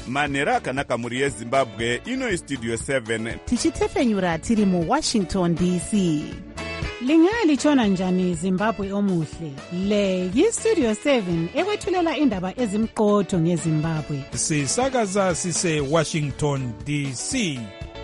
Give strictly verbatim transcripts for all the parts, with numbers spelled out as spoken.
manhero akanaka mhuri yezimbabwe. Ino istudio seven tichitefenyura tiri muwashington D C. Lingalitshona njani Zimbabwe omuhle? Le yistudio seven ekwethulela indaba ezimqotho ngeZimbabwe. Sisakaza sise Washington D C.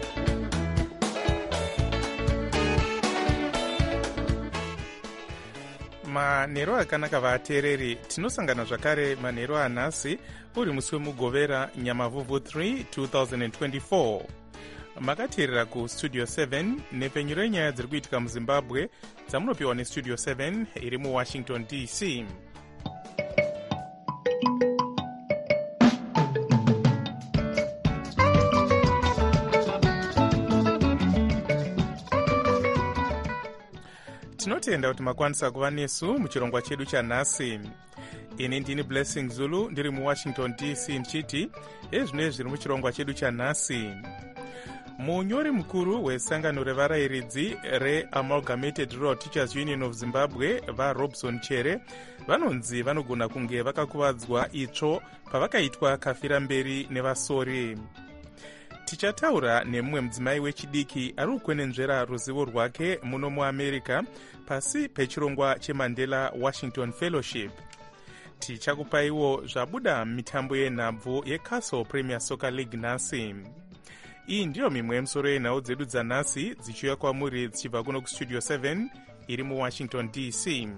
manhero akanaka vateereri, tinosangana zvakare manhero anhasi uri musi wemugovera nyamavhuvhu three twenty twenty-four. Makateerera kustudio seven nepfenyuro yenyaya dziri kuitika muzimbabwe dzamunopiwa nestudio seven iri muwashington D C. tinotenda kuti makwanisa kuva nesu muchirongwa chedu chanhasi. Ini ndini Blessing Zulu ndiri muwashington D C ndichiti ezvino zviri muchirongwa chedu chanhasi. Munyori mukuru wesangano revarayiridzi reAmalgamated Rural Teachers Union of Zimbabwe vaRobson Chere vanonzi vanogona kunge vakakuvadzwa itsvo pavakaitwa kafira mberi nevasori. Tichataura nemumwe mudzimai wechidiki ari kukwenenzvera ruzivo rwake muno muamerica pasi pechirongwa cheMandela Washington Fellowship. Tichakupaiwo zvabuda mitambo yenhabvu yeCastle Premier Soccer League nhasi. Iyi ndiyo mimwe yemusoro yenhau dzedu dzanhasi dzichiuya kwamuri dzichibva kuno kustudio seven iri muwashington D C.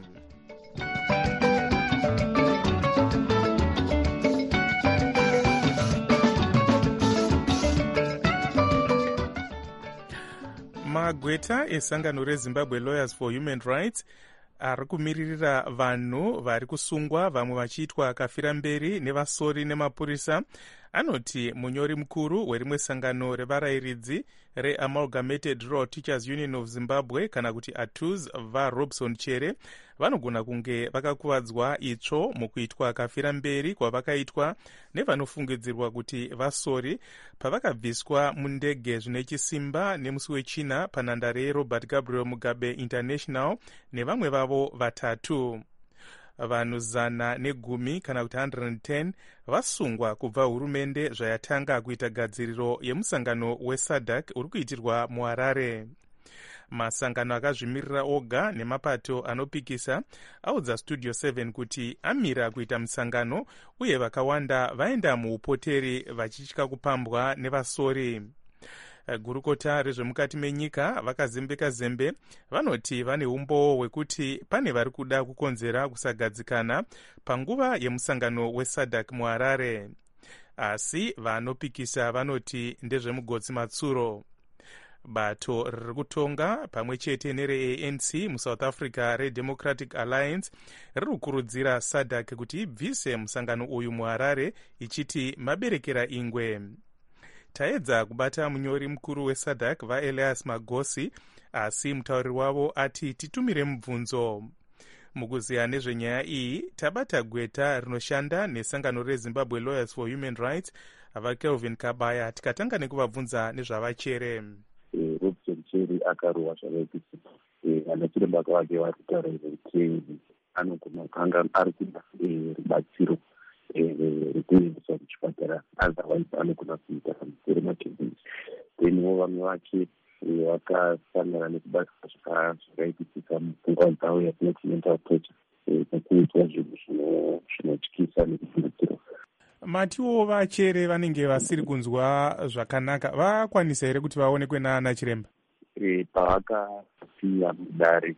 Magweta esangano reZimbabwe Lawyers for Human Rights ari kumiririra vanhu vari kusungwa vamwe vachiitwa kafira mberi nevasori nemapurisa anoti munyori mukuru werimwe sangano revarayiridzi reAmalgamated Rural Teachers Union of Zimbabwe kana kuti A T U Z vaRobson Chere vanogona kunge vakakuvadzwa itsvo mukuitwa kafira mberi kwavakaitwa nevanofungidzirwa kuti vasori pavakabviswa mundege zvine chisimba nemusi wechina panhandare yeRobert Gabriel Mugabe International nevamwe vavo vatatu. Vanhu zana negumi kana kuti one hundred ten vasungwa kubva hurumende zvayatanga kuita gadziriro yemusangano weSADC uri kuitirwa muHarare. Masangano akazvimirira oga nemapato anopikisa audza studio seven kuti amira kuita musangano uye vakawanda vaenda muupoteri vachitya kupambwa nevasori. Gurukota rezvemukati menyika vakazembeka zembe vanoti vane umbowo hwekuti pane vari kuda kukonzera kusagadzikana panguva yemusangano weSADC muHarare. Asi vanopikisa vanoti ndezvemugodzi matsuro. Bato riri kutonga pamwe chete nere-A N C muSouth Africa reDemocratic Alliance riri kukurudzira SADC kuti ibvise musangano uyu muHarare ichiti maberekera ingwe. Taedza kubata munyori mukuru weSADC vaElias Magosi asi mutauriri wavo ati titumire mubvunzo. Mukuziya nezvenyaya iyi tabata gweta rinoshanda nesangano reZimbabwe Lawyers for Human Rights vaKelvin Kabaya tikatanga nekuvabvunza nezvavachere. Robson Chere akarohwa zvakaitisa anachiremba vake vari kutaura kuti anogona kanga ari kuda rubatsiro rekuendeswa kuchipatara otherwise anogona kuita pamusoro matebhisi. Theniwo vamwe vake vakasangana nekubatwa zvakaitisika mupfungwa dzavo yatinoti mental torture nekuitwa zvinhu zvinotyisa nekuvhundutsirwa. Matiwo vachere vanenge vasiri kunzwa zvakanaka vakwanisa here kuti vaonekwe naana chiremba? Pavakasiya mudare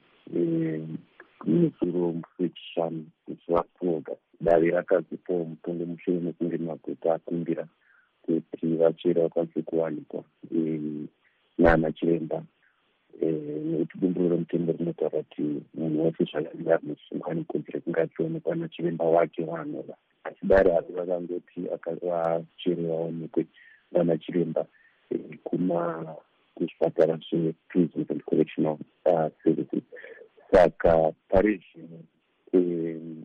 kumusoro musi wechishanu musi waPfuroga dare rakazipawo mutongo mushure mekunge magweta akumbira kuti vachere vakwanise kuwanikwa naana chiremba. Nekuti bumbiro remutembo rinotaura kuti munhu wese zvakadii ari musungwa nekodzero yekunge achionekwa nachiremba wake waanova. Asi dare asi vakangoti vachere vaonekwe naana chiremba kuma kuzvipatara zvePrisons and Correctional Services. Saka pari zvino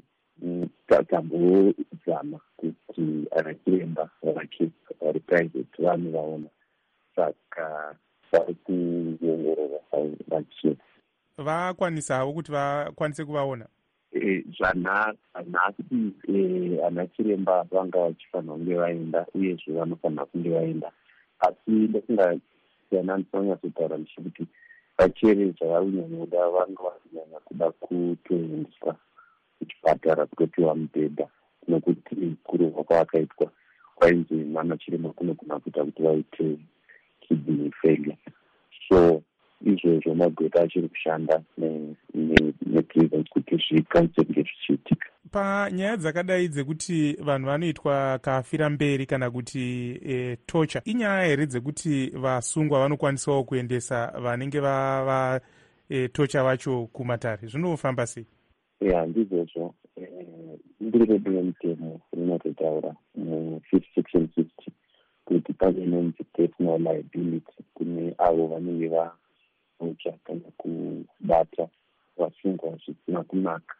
tambozama kuti anachiremba vake vari private vanhu vaona. Saka vari kuongorora vachiremba vakwanisawo kuti vakwanise kuvaona. zvanhasi ana chiremba vanga vachifanira kunge vaenda uyezve vanofanira kunge vaenda, asi ndokungasiyana ndinonyatsotaura ndichikuti vachere zvavakunyanyoda vanga vakunyanya kuda kutoendeswa kuchipatara kutopiwa mubhedha, nokuti kurohwa kwavakaitwa kwainzi mana chiremba kunogona kuita kuti vaite kidney failure. So izvozvo Magweta achiri kushanda nepresident kuti zvikwanise kunge zvichiitika. Panyaya dzakadai dzekuti vanhu vanoitwa kafira mberi kana kuti e, tocha, inyaya here dzekuti vasungwa vanokwanisawo kuendesa vanenge vava e, tocha vacho kumatare, zvinofamba sei? Ya, ndizvozvo ndiri redu remutemo rinototaura mu-fifth section sixty kuti pane nonzi personal liability kune avo vanenge vatocha kana kubata vasungwa zvisina kunaka.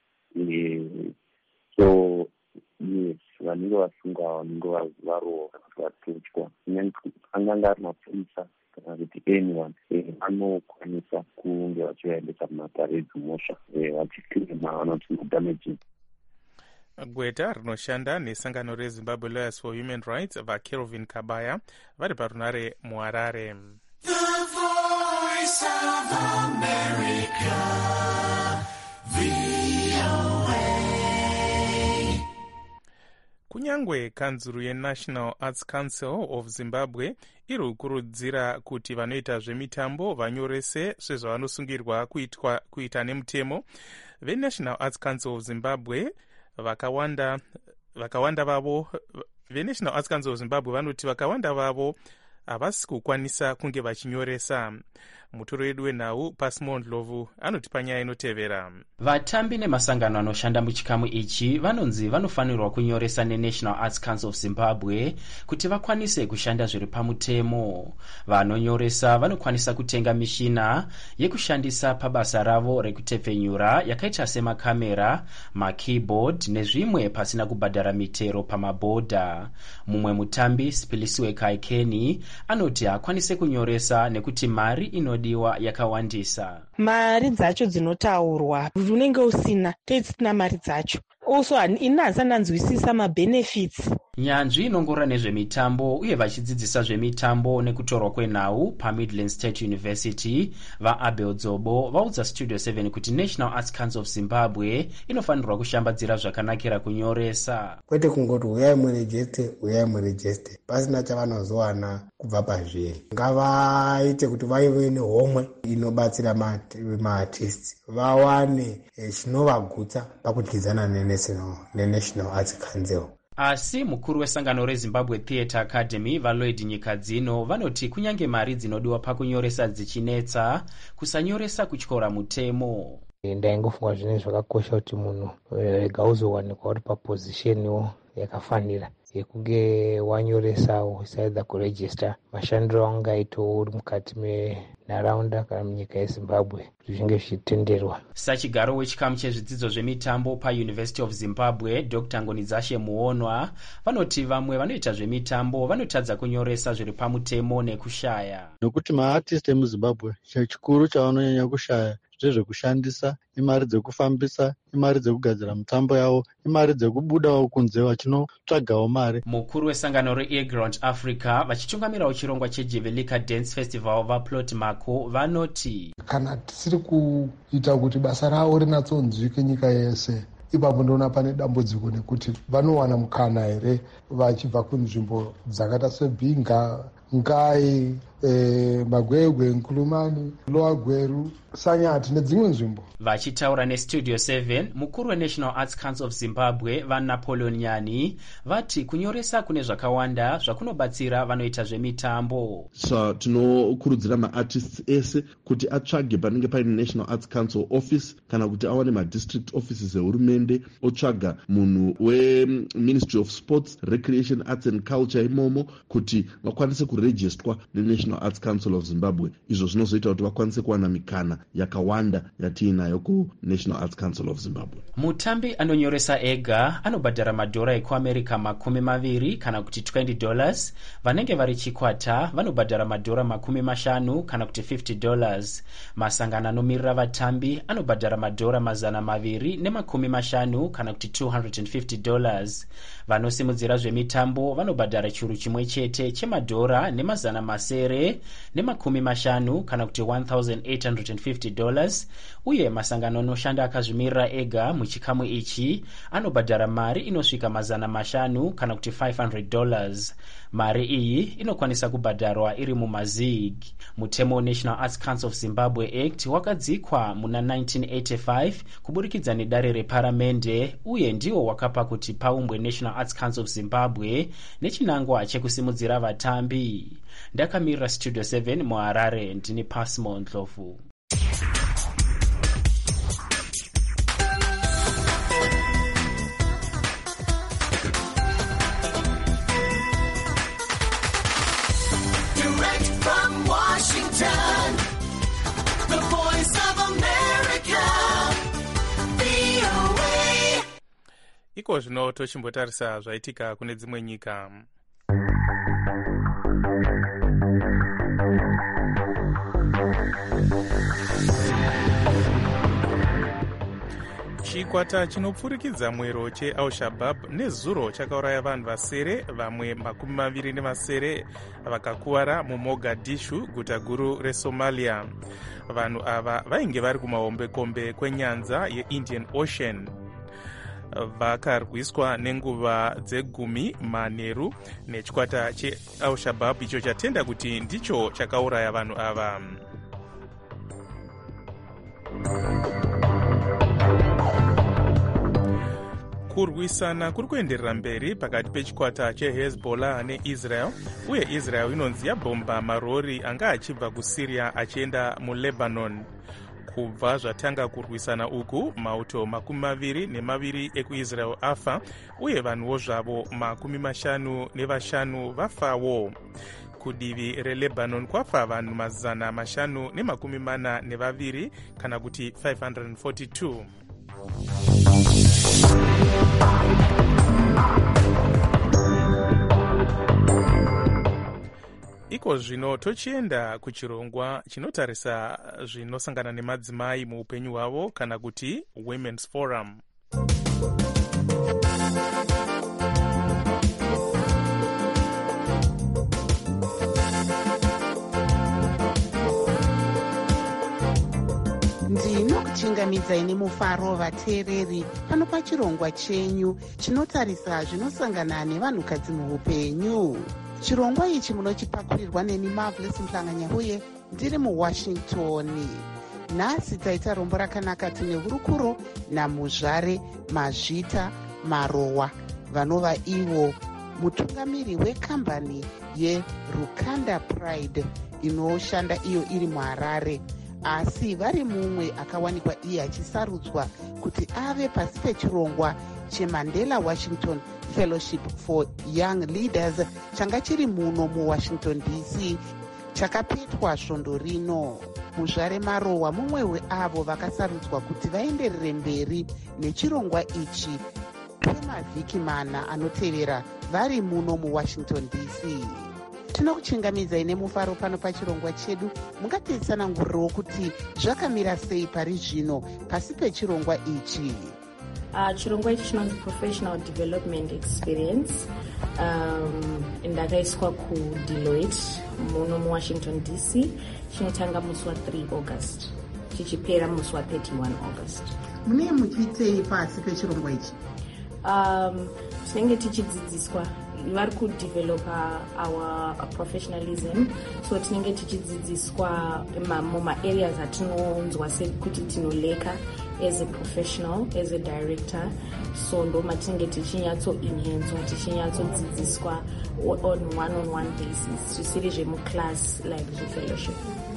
So yes, vanenge vasungwa vanenge varohwa kana kuti vatochwa, anganga ari mapurisa kana kuti anyone anokwanisa kunge vachivaendesa kumatare edzimhosva vachikirima vanoti damaging. Gweta rinoshanda nesangano reZimbabwe Lawyers for Human Rights vaKelvin Kabaya vari parunare muHarare. The Voice of America, V O A. Kunyangwe kanzuru yeNational Arts Council of Zimbabwe iri kukurudzira kuti vanoita zvemitambo vanyorese sezvavanosungirwa kuitwa kuita nemutemo, veNational Arts Council of Zimbabwe vakawanda vakawanda vavo veNational Arts Council of Zimbabwe vanoti vakawanda vavo havasi kukwanisa kunge vachinyoresa. Mutoro wedu wenhau Pasimon Lovu anoti panyaya inotevera. Vatambi nemasangano anoshanda muchikamu ichi vanonzi vanofanirwa kunyoresa neNational Arts Council of Zimbabwe kuti vakwanise kushanda zviri pamutemo. Vanonyoresa vanokwanisa kutenga mishina yekushandisa pabasa ravo rekutepfenyura yakaita semakamera, makeyboard nezvimwe pasina kubhadhara mitero pamabhodha. Mumwe mutambi Spilisiwe Kaikeni anoti hakwanise kunyoresa nekuti mari ino diwa yakawandisa. Mari dzacho dzinotaurwa unenge usina teitsina mari dzacho. Also inanza nanzwisisa mabenefits. Nyanzvi inongora nezvemitambo uye vachidzidzisa zvemitambo nekutorwa kwenhau paMidland State University vaAbel Dzobo vaudza Studio seven kuti National Arts Council of Zimbabwe inofanirwa kushambadzira zvakanakira kunyoresa. Kwete kungoti uyai murejeste uyai murejeste pasina chavanozowana kubva pazviri. Ngavaite kuti vaive nehomwe inobatsira maartists vawane chinovagutsa pakudyidzana neNational Arts Council. Asi mukuru wesangano reZimbabwe Theatre Academy vaLloyd Nyikadzino vanoti kunyange mari dzinodiwa pakunyoresa dzichinetsa, kusanyoresa kutyora mutemo. Ndaingofunga zvine zvakakosha kuti munhu rega uzowanikwa uri papozisheniwo yakafanira yekunge wanyoresawo usaedza kurejista mashandiro angaitawo uri mukati menharaunda kana munyika yeZimbabwe kuti zvinge zvichitenderwa. Sachigaro wechikamu chezvidzidzo zvemitambo paUniversity of Zimbabwe Doctor Ngonidzashe Muonwa vanoti vamwe vanoita zvemitambo vanotadza kunyoresa zviri pamutemo nekushaya. Nokuti maartist emuZimbabwe chikuru chavanonyanya kushaya zvezvekushandisa, imari dzekufambisa, imari dzekugadzira mitambo yavo, imari dzekubudawo kunze vachinotsvagawo mari. Mukuru wesangano reAirground Africa vachitungamirawo chirongwa cheJevelika Dance Festival vaPlot Mako vanoti kana tisiri kuita kuti basa ravo rinatsonzwike nyika yese, ipapo ndoona pane dambudziko nekuti vanowana mukana here vachibva kunzvimbo dzakaita seBinga, Ngai, eh, Magwegwe, Nkulumani, Lower Gweru, Sanyati nedzimwe nzvimbo. Vachitaura neStudio seven, mukuru weNational Arts Council of Zimbabwe vaNapoleon Nyani vati kunyoresa kune zvakawanda zvakunobatsira vanoita zvemitambo. So tinokurudzira maartists ese kuti atsvage panenge paine National Arts Council office kana kuti awane madistrict offices ehurumende, otsvaga munhu weMinistry of Sports, Recreation, Arts and Culture imomo kuti vakwanise kurejistwa neNational National Arts Council of Zimbabwe, izvo zvinozoita kuti vakwanise kuwana mikana yakawanda yatiinayo kuNational Arts Council of Zimbabwe. Mutambi anonyoresa ega anobhadhara madhora ekuamerica makumi maviri kana kuti twenty dollars. Vanenge vari chikwata vanobhadhara madhora makumi mashanu kana kuti fifty dollars. Masangano anomirira vatambi anobhadhara madhora mazana maviri nemakumi mashanu kana kuti two hundred fifty dollars. Vanosimudzira zvemitambo vanobhadhara churu chimwe chete chemadhora nemazana masere nemakumi mashanu kana kuti one thousand eight hundred fifty dollars. Uye masangano anoshanda akazvimirira ega muchikamu ichi anobhadhara mari inosvika mazana mashanu kana kuti five hundred dollars. Mari iyi inokwanisa kubhadharwa iri mumazig. Mutemo National Arts Council of Zimbabwe Act wakadzikwa muna nineteen eighty-five kuburikidza nedare reparamende, uye ndiwo wakapa kuti paumbwe National Arts Council of Zimbabwe nechinangwa chekusimudzira vatambi. Ndakamirira Studio seven muHarare, ndini Pasmo Ndlovu. Iko zvino tochimbotarisa zvaitika kune dzimwe nyika. Chikwata chinopfurikidza mwero cheAl-Shabaab nezuro chakauraya vanhu vasere, vamwe makumi maviri nevasere vakakuwara muMogadishu, guta guru reSomalia. Vanhu ava vainge vari kumahombekombe kwenyanza yeIndian Ocean. Vakarwiswa nenguva dzegumi manheru nechikwata cheAl-Shabaab icho chatenda kuti ndicho chakauraya vanhu ava. Kurwisana kuri kuenderera mberi pakati pechikwata cheHezbollah neIsrael, uye Israel inonzi yabhomba marori anga achibva kuSyria achienda muLebanon. Kubva zvatanga kurwisana uku, mauto makumi maviri nemaviri ekuIsrael afa, uye vanhuwo zvavo makumi mashanu nevashanu vafawo. Kudivi reLebanon kwafa vanhu mazana mashanu nemakumi mana nevaviri kana kuti five hundred forty-two. Iko zvino tochienda kuchirongwa chinotarisa zvinosangana nemadzimai muupenyu hwavo kana kuti Women's Forum. ndinokuchingamidzai nemufaro vateereri pano pachirongwa chenyu chinotarisa zvinosangana nevanhukadzi muupenyu. Chirongwa ichi munochipakurirwa neni Marvelous Mhlanganya, uye ndiri muWashington. Nhasi taita rombo rakanaka. Tine hurukuro naMuzvare Mazvita Marowa, vanova ivo mutungamiri wekambani yeRukanda Pride inoshanda iyo iri muHarare, asi vari mumwe akawanikwa iye achisarudzwa kuti ave pasi pechirongwa cheMandela Washington Fellowship for Young Leaders changa chiri muno muWashington D C chakapetwa svondo rino. Muzvare Marowa mumwe weavo vakasarudzwa kuti vaenderere mberi nechirongwa ichi kwemavhiki mana anotevera vari muno muWashington D C. Tinokuchingamidzai nemufaro pano pachirongwa chedu. Mungatitsanangurirawo kuti zvakamira sei pari zvino pasi pechirongwa ichi? Uh, chirongwa ichi chinonzi Professional Development Experience. Um, ndakaiswa kuDeloitte muno muWashington D C. Chinotanga musi wa three August chichipera musi wa thirty-one August. Mune muchiitei pasi pechirongwa ichi? Um, tinenge tichidzidziswa, vari kudevelopa our professionalism, so tinenge tichidzidziswa muma-areas atinonzwa sekuti tinoleka as a professional, as a director. So ndo matinenge tichinyatso-enhanzwa, tichinyatsodzidziswa on one-on-one basis, zvisiri zvemuclass like zve-fellowship.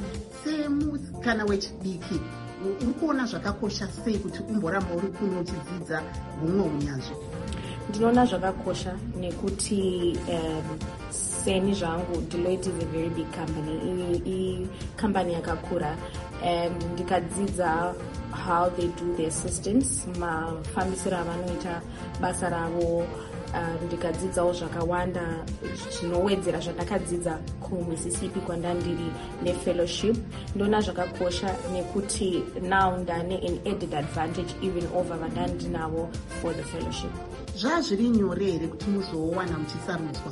Semusikana wechidiki, uri kuona zvakakosha sei kuti umboramba uri kuno uchidzidza humwe unyanzvi? Ndinoona zvakakosha nekuti um, seni zvangu Deloitte is a very big company, i company yakakura, and ndikadzidza how they do their systems, mafambisiro avanoita basa ravo. Ndikadzidzawo zvakawanda zvinowedzera zvandakadzidza kuMississippi kwandandiri nefellowship. Ndona zvakakosha nekuti now ndane an added advantage even over vandandinavo for the fellowship. Zvazviri nyore here kuti muzowana muchisarudzwa?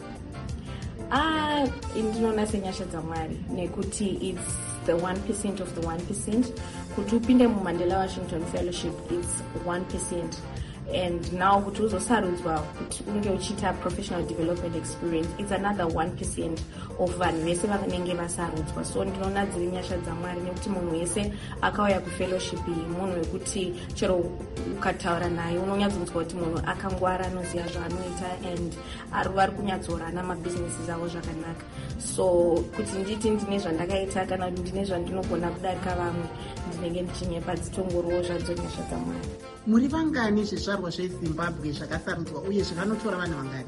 Ah, ndinoona senyasha dzaMwari nekuti it's the one percent of the one percent. Kuti upinde muMandela Washington Fellowship it's one percent. And now kuti uzosarudzwa kuti unge uchita professional development experience it's another one percent of vanhu vese vanenge vasarudzwa. So ndinoona dziri nyasha dzaMwari nekuti munhu wese akauya kufellowship iyi munhu wekuti chero ukataura naye unonyatsonzwa kuti munhu akangwara anoziva zvaanoita and ari kunyatsora mabusinesses avo zvakanaka. So kuti nditi ndine zvandakaita kana kuti ndine zvandinogona kudarika vamwe ndinenge ndichinyepa dzitongorowo zvadzo nyasha dzaMwari. Muri vangani zvizvarwa zveZimbabwe zvakasarudzwa uye zvakanotora vanhu vangani?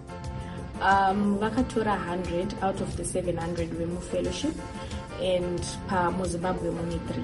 Um, vakatora one hundred out of the seven hundred vemufellowship and pamuZimbabwe mune three.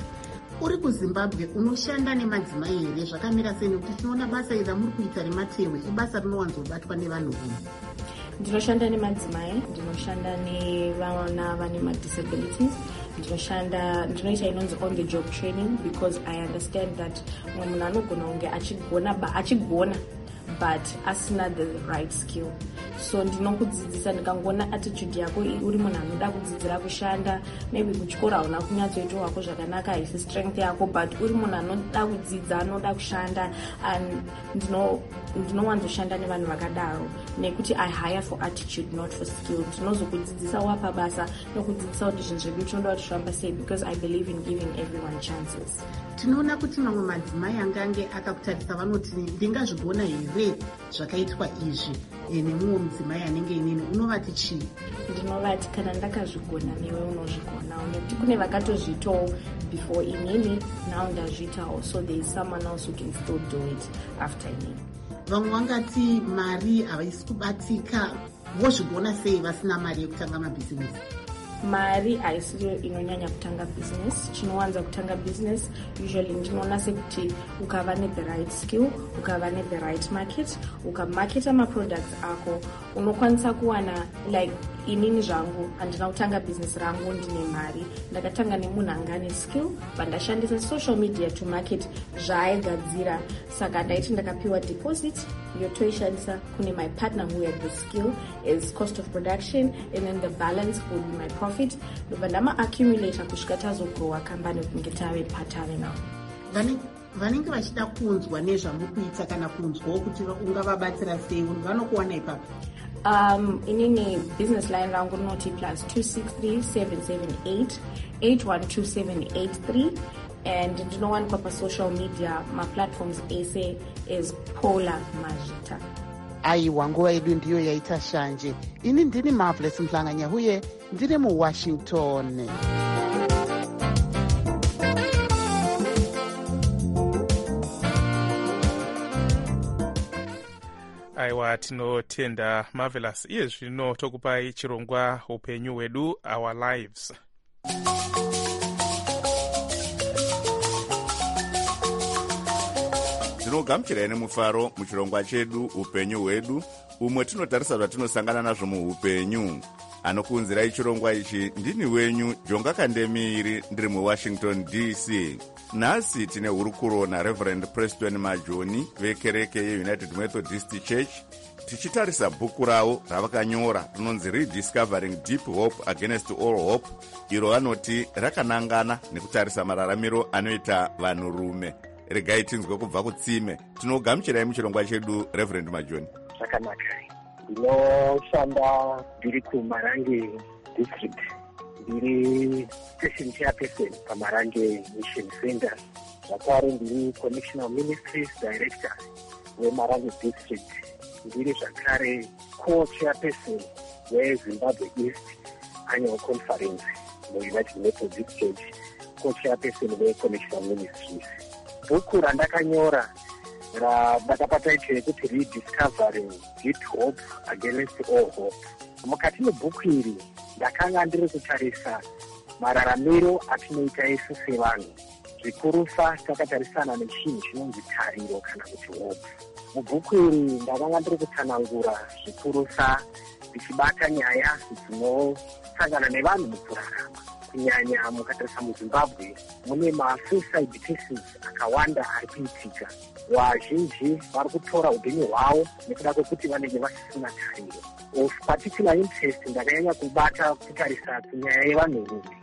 Uri kuZimbabwe unoshanda nemadzimai here? Zvakamira sei nekuti tinoona basa iri muri kuita rematehwe ibasa rinowanzobatwa nevanhu rume. Ndinoshanda nemadzimai, ndinoshanda nevana vane madisabilities, ndinoshanda ndinoita inonzi on the job training because I understand that munhu anogona kunge achigona achigona but asina the right skill. So ndinokudzidzisa ndikangona attitude yako uri munhu anoda kudzidzira kushanda maybe kuchikora hauna kunyatsoita wako zvakanaka haisi strength yako but uri munhu anoda kudzidza anoda kushanda and ndino ndinowanzoshanda nevanhu vakadaro nekuti I hire for attitude not for skill. Ndinozokudzidzisa wapa basa nokudzidzisa kuti zvinhu zvedu tinoda kuti zvifamba sei because I believe in giving everyone chances. Tinoona kuti mamwe madzimai angange akakutarisa vanoti ndingazvigona here zvakaitwa izvi nemumwe mudzimai anenge inini unovati chii? Ndinovati kana ndakazvigona newe unozvigonawo nekuti kune vakatozviitawo before inini now ndazviitawo so there is someone else who can still do it after inini. Vamwe vangati mari havaisi kubatika, vozvigona sei vasina mari yekutanga mabhizinesi? Mari haisiyo inonyanya kutanga business. Chinowanza kutanga business usually ndinoona sekuti ukava ne the right skill, ukava ne the right market, ukamarketa maproducts ako unokwanisa kuwana like inini zvangu handina kutanga business rangu ndine mari ndakatanga nemunhu angane skill vandashandisa social media to market zvaaigadzira saka ndaiti ndakapiwa deposit yotoishandisa kune my partner who had the skill as cost of production and then the balance would be my profit ndobva ndama-accumulata kusvika tazogrowa kambani kunge tave patave now. Vanenge vachida kunzwa nezvamuri kuita kana kunzwawo kuti ungavabatsira sei vanokuwana ipapo? Um, inini business line rangu noti plus two six three seven seven eight eight one two seven eight three and ndinowanikwa pa social media maplatforms ese is Paula Majita. Aiwa, nguva yedu ndiyo yaita shanje. Ini ndini Marvelous Mhlanganya huye ndiri muWashington. Aiwa, tinotenda Marvelous. Iye zvino tokupai chirongwa upenyu hwedu, our lives. tinogamuchirai nemufaro muchirongwa chedu upenyu hwedu, umwe tinotarisa zvatinosangana nazvo muupenyu. Anokuunzirai chirongwa ichi ndini wenyu Jonga Kandemiri, ndiri muWashington D C. Nhasi tine hurukuro naReverend Preston Majoni vekereke yeUnited Methodist Church, tichitarisa bhuku ravo ravakanyora rinonzi Rediscovering Deep Hope Against All Hope, iro vanoti rakanangana nekutarisa mararamiro anoita vanhurume. Regai tinzwe kubva kutsime. Tinogamuchirai muchirongwa chedu Reverend Majoni. Zvakanaka. Ndinoshanda ndiri kuMarange district, ndiri station chairperson paMarange Mission Center, zvakare ndiri Commissioner Ministries Director weMarange district, ndiri zvakare co-chairperson weZimbabwe East Annual Conference muUnited Methodist Church, co-chairperson weCommissioner Ministries. Bhuku randakanyora ndakapata icho yekuti Rediscovering Deep Hope Against All Hope. mukati mebhuku iri ndakanga ndiri kutarisa mararamiro atinoita isu sevanhu, zvikurusa takatarisana nechinhu chinonzi tariro kana kuti hope. Mubhuku iri ndakanga ndiri kutsanangura zvikurusa ndichibata nyaya dzinosangana nevanhu mukurarama. Kunyanya mukatarisa muZimbabwe mune masuicide cases akawanda ari kuitika. Vazhinji vari kutora upenyu hwavo nekuda kwekuti vanenge vasisina tariro. Of particular interest ndakanyanya kubata kutarisa kunyaya yevanhurume,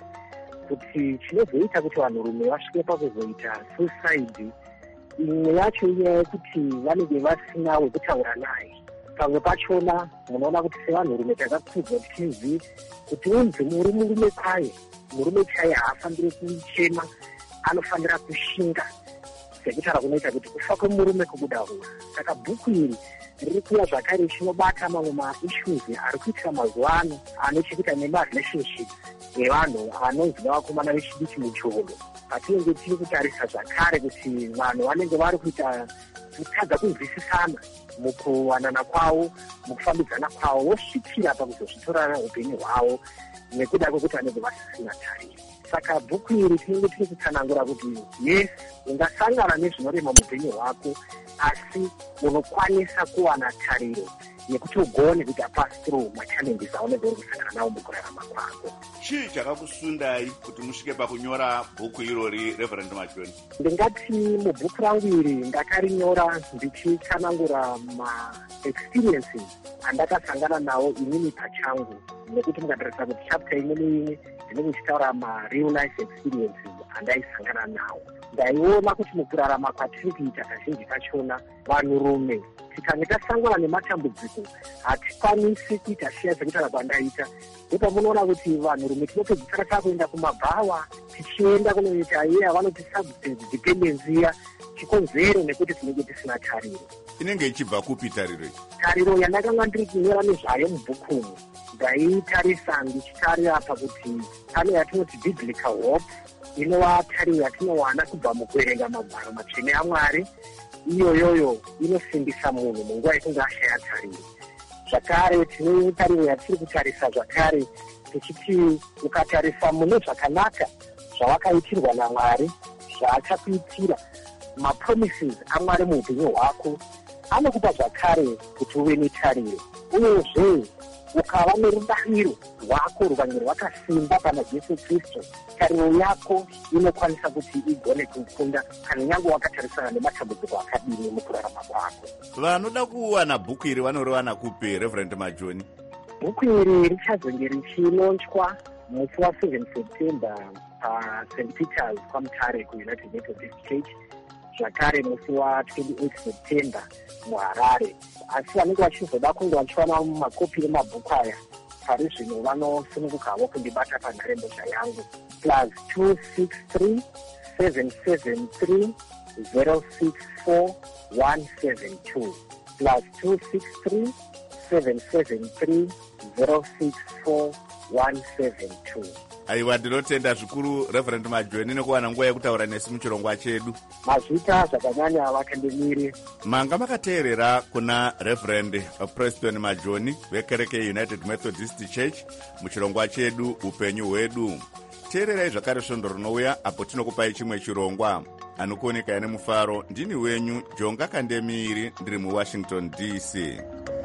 kuti chinozoita kuti vanhurume vasvike pakuzoita suicide, imwe yacho inyaya yekuti vanenge vasina wekutaura naye. Pamwe pachona munoona kuti sevanhurume takakudza tichizivi kuti unzi muri murume kwaye, murume chaiye haafambiri kuchema, anofanira kushinga, sekutaura kunoita kuti kufa kwemurume kubudahura. Saka bhuku iri riri kuuya zvakare richinobata mamwe maissues ari kuitika mazuva ano anochekuita nemarelationships evanhu anonzi nevakomana vechidiki mucholo. Patinenge tiri kutarisa zvakare kuti vanhu vanenge vari kuita kutadza kunzwisisana mukuwanana kwavo, mukufambidzana kwavo, vosvikira pakuzozvitorana upenyu hwavo nekuda kwekuti vanenge vasisina tariro. Saka bhuku iri tinenge tiri kutsanangura kuti yes, ungasangana nezvinorema muupenyu hwako, asi unokwanisa kuwana tariro yekuti ugone kuti apasi through machallenges aunenge uri kusangana nawo mukurarama kwako. Chii chakakusundai kuti musvike pakunyora bhuku irori, Reverend Majoni? Ndingati mubhuku rangu iri ndakarinyora ndichitsanangura ma-experiences andakasangana nawo inini pachangu, nekuti mukatarisa kuti chapter imwe neimwe ndinenge ndichitaura ma-real life experiences andaisangana nawo. Ndaiona kuti mukurarama kwatiri kuita kazhinji kachona vanhurume tikange tasangana nematambudziko hatikwanisi kuita shiya sekutaura kwandaita. Ndipo munoona kuti vanhurume tinopedzisira takuenda kumabhawa, tichienda kunoita iye vanoti substance dependency ya chikonzero nekuti tinenge tisina tariro. Inenge ichibva kupi tariro iyi? Tariro yandakanga ndiri kunyora nezvayo mubhukumu ndaitarisa ndichitarira pakuti pane yatinoti biblical hope, inova tariro yatinowana kubva mukuverenga magwaro matsvene aMwari. Iyoyoyo inosimbisa munhu munguva yekunge ashaya tariro. Zvakare tine tariro yatiri kutarisa zvakare tichiti ukatarisa mune zvakanaka zvawakaitirwa naMwari, zvaachakuitira, mapromises aMwari muupenyu hwako, anokupa zvakare kuti uve netariro. Uyezve ukava nerudariro rwako ruvange rwakasimba pana Jesu Kristu, tariro yako inokwanisa kuti igone kukunda kana nyange wakatarisana nematambudziko akadini mukurarama kwako. Vanoda kuwana bhuku iri vanoriwana kupi, Reverend Majoni? Bhuku iri richazonge richilonchwa musi wa7 September paSaint Peter's kwaMutare kuUnited Methodist Church, zvakare musi wa28 September muHarare. Asi vanenge vachizoda kunge vachiwana makopi emabhuku aya pari zvino vanosunungukawo kundibata panharembozha yangu plus two six three seven seven three zero six four one seven two plus two six three seven seven three zero six four one seven two. Aiwa, ndinotenda zvikuru Reverend Majoni nekuwana nguva yekutaura nesi muchirongwa chedu. Mazvita zvakanyanya vakandimiri. Manga makateerera kuna Reverend Preston Majoni vekereke United Methodist Church muchirongwa chedu upenyu hwedu. Teererai zvakare svondo rinouya apo tinokupai chimwe chirongwa. Anokuoneka ine mufaro ndini wenyu Jonga Kandemiri, ndiri muWashington D C.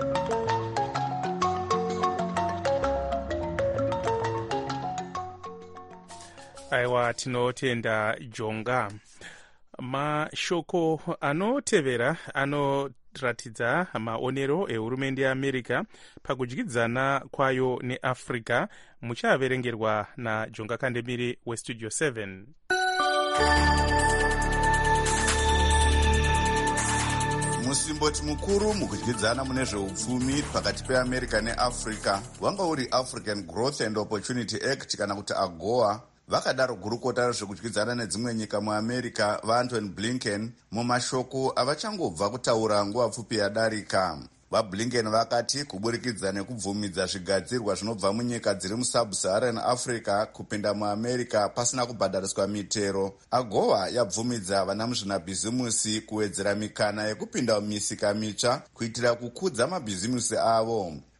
Aiwa, tinotenda Jonga. Mashoko anotevera anoratidza maonero ehurumende yeAmerica pakudyidzana kwayo neAfrica, muchaverengerwa naJonga Kandemiri weStudio seven. Musimboti mukuru mukudyidzana mune zveupfumi pakati peAmerica neAfrica wanga uri African Growth and Opportunity Act kana kuti AGOA. Vakadaro gurukota rezvekudyidzana nedzimwe nyika muAmerica vaAntony Blinken mumashoko avachangobva kutaura nguva pfupi yadarika. VaBlinken vakati kuburikidza nekubvumidza zvigadzirwa zvinobva munyika dziri musub-Saharan Africa kupinda muAmerica pasina kubhadhariswa mitero, AGOA yabvumidza vana muzvinabhizimusi kuwedzera mikana yekupinda mumisika mitsva kuitira kukudza mabhizimusi avo.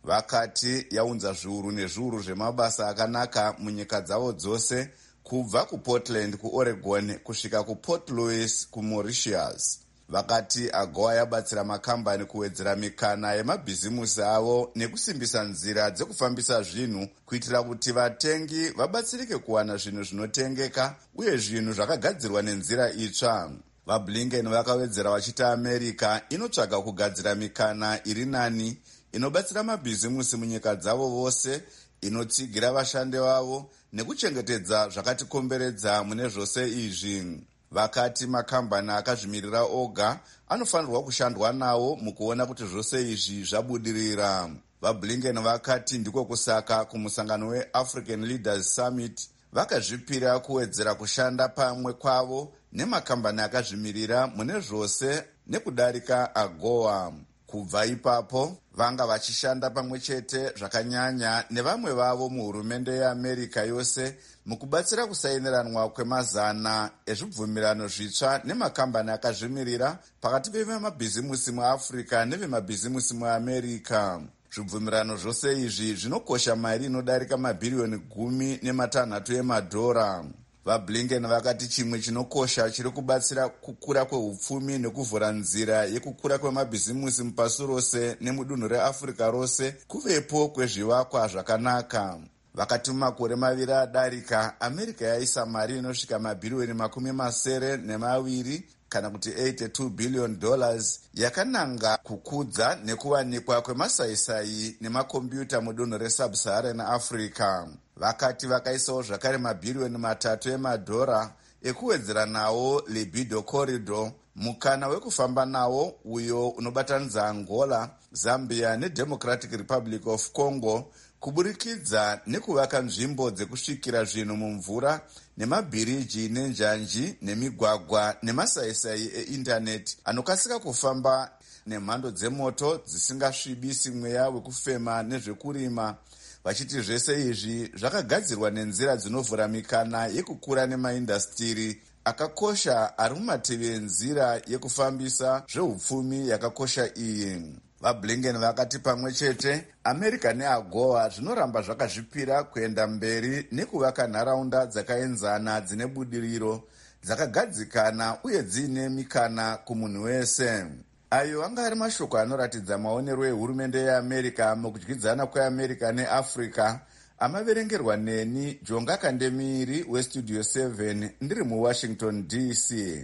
vakati yaunza zviuru nezviuru zvemabasa akanaka munyika dzavo dzose, kubva kuportland kuoregon kusvika kuport louis kumauritius. Vakati AGOA yabatsira makambani kuwedzera mikana yemabhizimusi avo nekusimbisa nzira dzekufambisa zvinhu kuitira kuti vatengi vabatsirike kuwana zvinhu zvinotengeka uye zvinhu zvakagadzirwa nenzira itsva. VaBlinken vakawedzera vachiti America inotsvaga kugadzira mikana iri nani inobatsira mabhizimusi munyika dzavo vose, inotsigira vashandi vavo nekuchengetedza zvakatikomberedza mune zvose izvi. Vakati makambani akazvimirira oga anofanirwa kushandwa nawo mukuona kuti zvose izvi zvabudirira. VaBlinken vakati ndiko kusaka kumusangano weAfrican Leaders Summit vakazvipira kuwedzera kushanda pamwe kwavo nemakambani akazvimirira mune zvose nekudarika AGOA. Kubva ipapo vanga vachishanda pamwe chete zvakanyanya nevamwe vavo muhurumende yeAmerica yose mukubatsira kusainiranwa kwemazana ezvibvumirano zvitsva nemakambani akazvimirira pakati pevemabhizimusi muAfrica nevemabhizimusi muAmerica. Zvibvumirano zvose izvi zvinokosha mari inodarika mabhiriyoni gumi nematanhatu emadhora. VaBlinken vakati chimwe chinokosha chiri kubatsira kukura kwehupfumi nekuvhura nzira yekukura kwemabhizimusi mupasi rose nemudunhu reAfrica rose kuvepo kwezvivakwa zvakanaka. Vakati mumakore maviri adarika, America yaisa mari inosvika mabhiriyoni makumi masere nemaviri kana kuti eighty-two billion dollars yakananga kukudza nekuwanikwa kwemasaisai nemakombiyuta mudunhu resub-Saharan Africa. Vakati vakaisawo zvakare mabhiriyoni matatu emadhora ekuwedzera nawo libido corridor, mukana wekufamba nawo uyo unobatanidza Angola, Zambia neDemocratic Republic of Congo, kuburikidza nekuvaka nzvimbo dzekusvikira zvinhu mumvura nemabhiriji nenjanji nemigwagwa nemasaisai eindaneti anokasika kufamba nemhando dzemoto dzisingasvibisi mweya wekufema nezvekurima. Vachiti zvese izvi zvakagadzirwa nenzira dzinovhura mikana yekukura nemaindastiri akakosha ari mumativi enzira yekufambisa zvehupfumi yakakosha iyi. VaBlinken vakati pamwe chete America neAGOA zvinoramba zvakazvipira kuenda mberi nekuvaka nharaunda dzakaenzana dzine budiriro, dzakagadzikana uye dziine mikana kumunhu wese. Ayo anga ari mashoko anoratidza maonero ehurumende yeAmerica mukudyidzana kweAmerica neAfrica, amaverengerwa neni Jonga Kandemiri weStudio seven ndiri muWashington D C.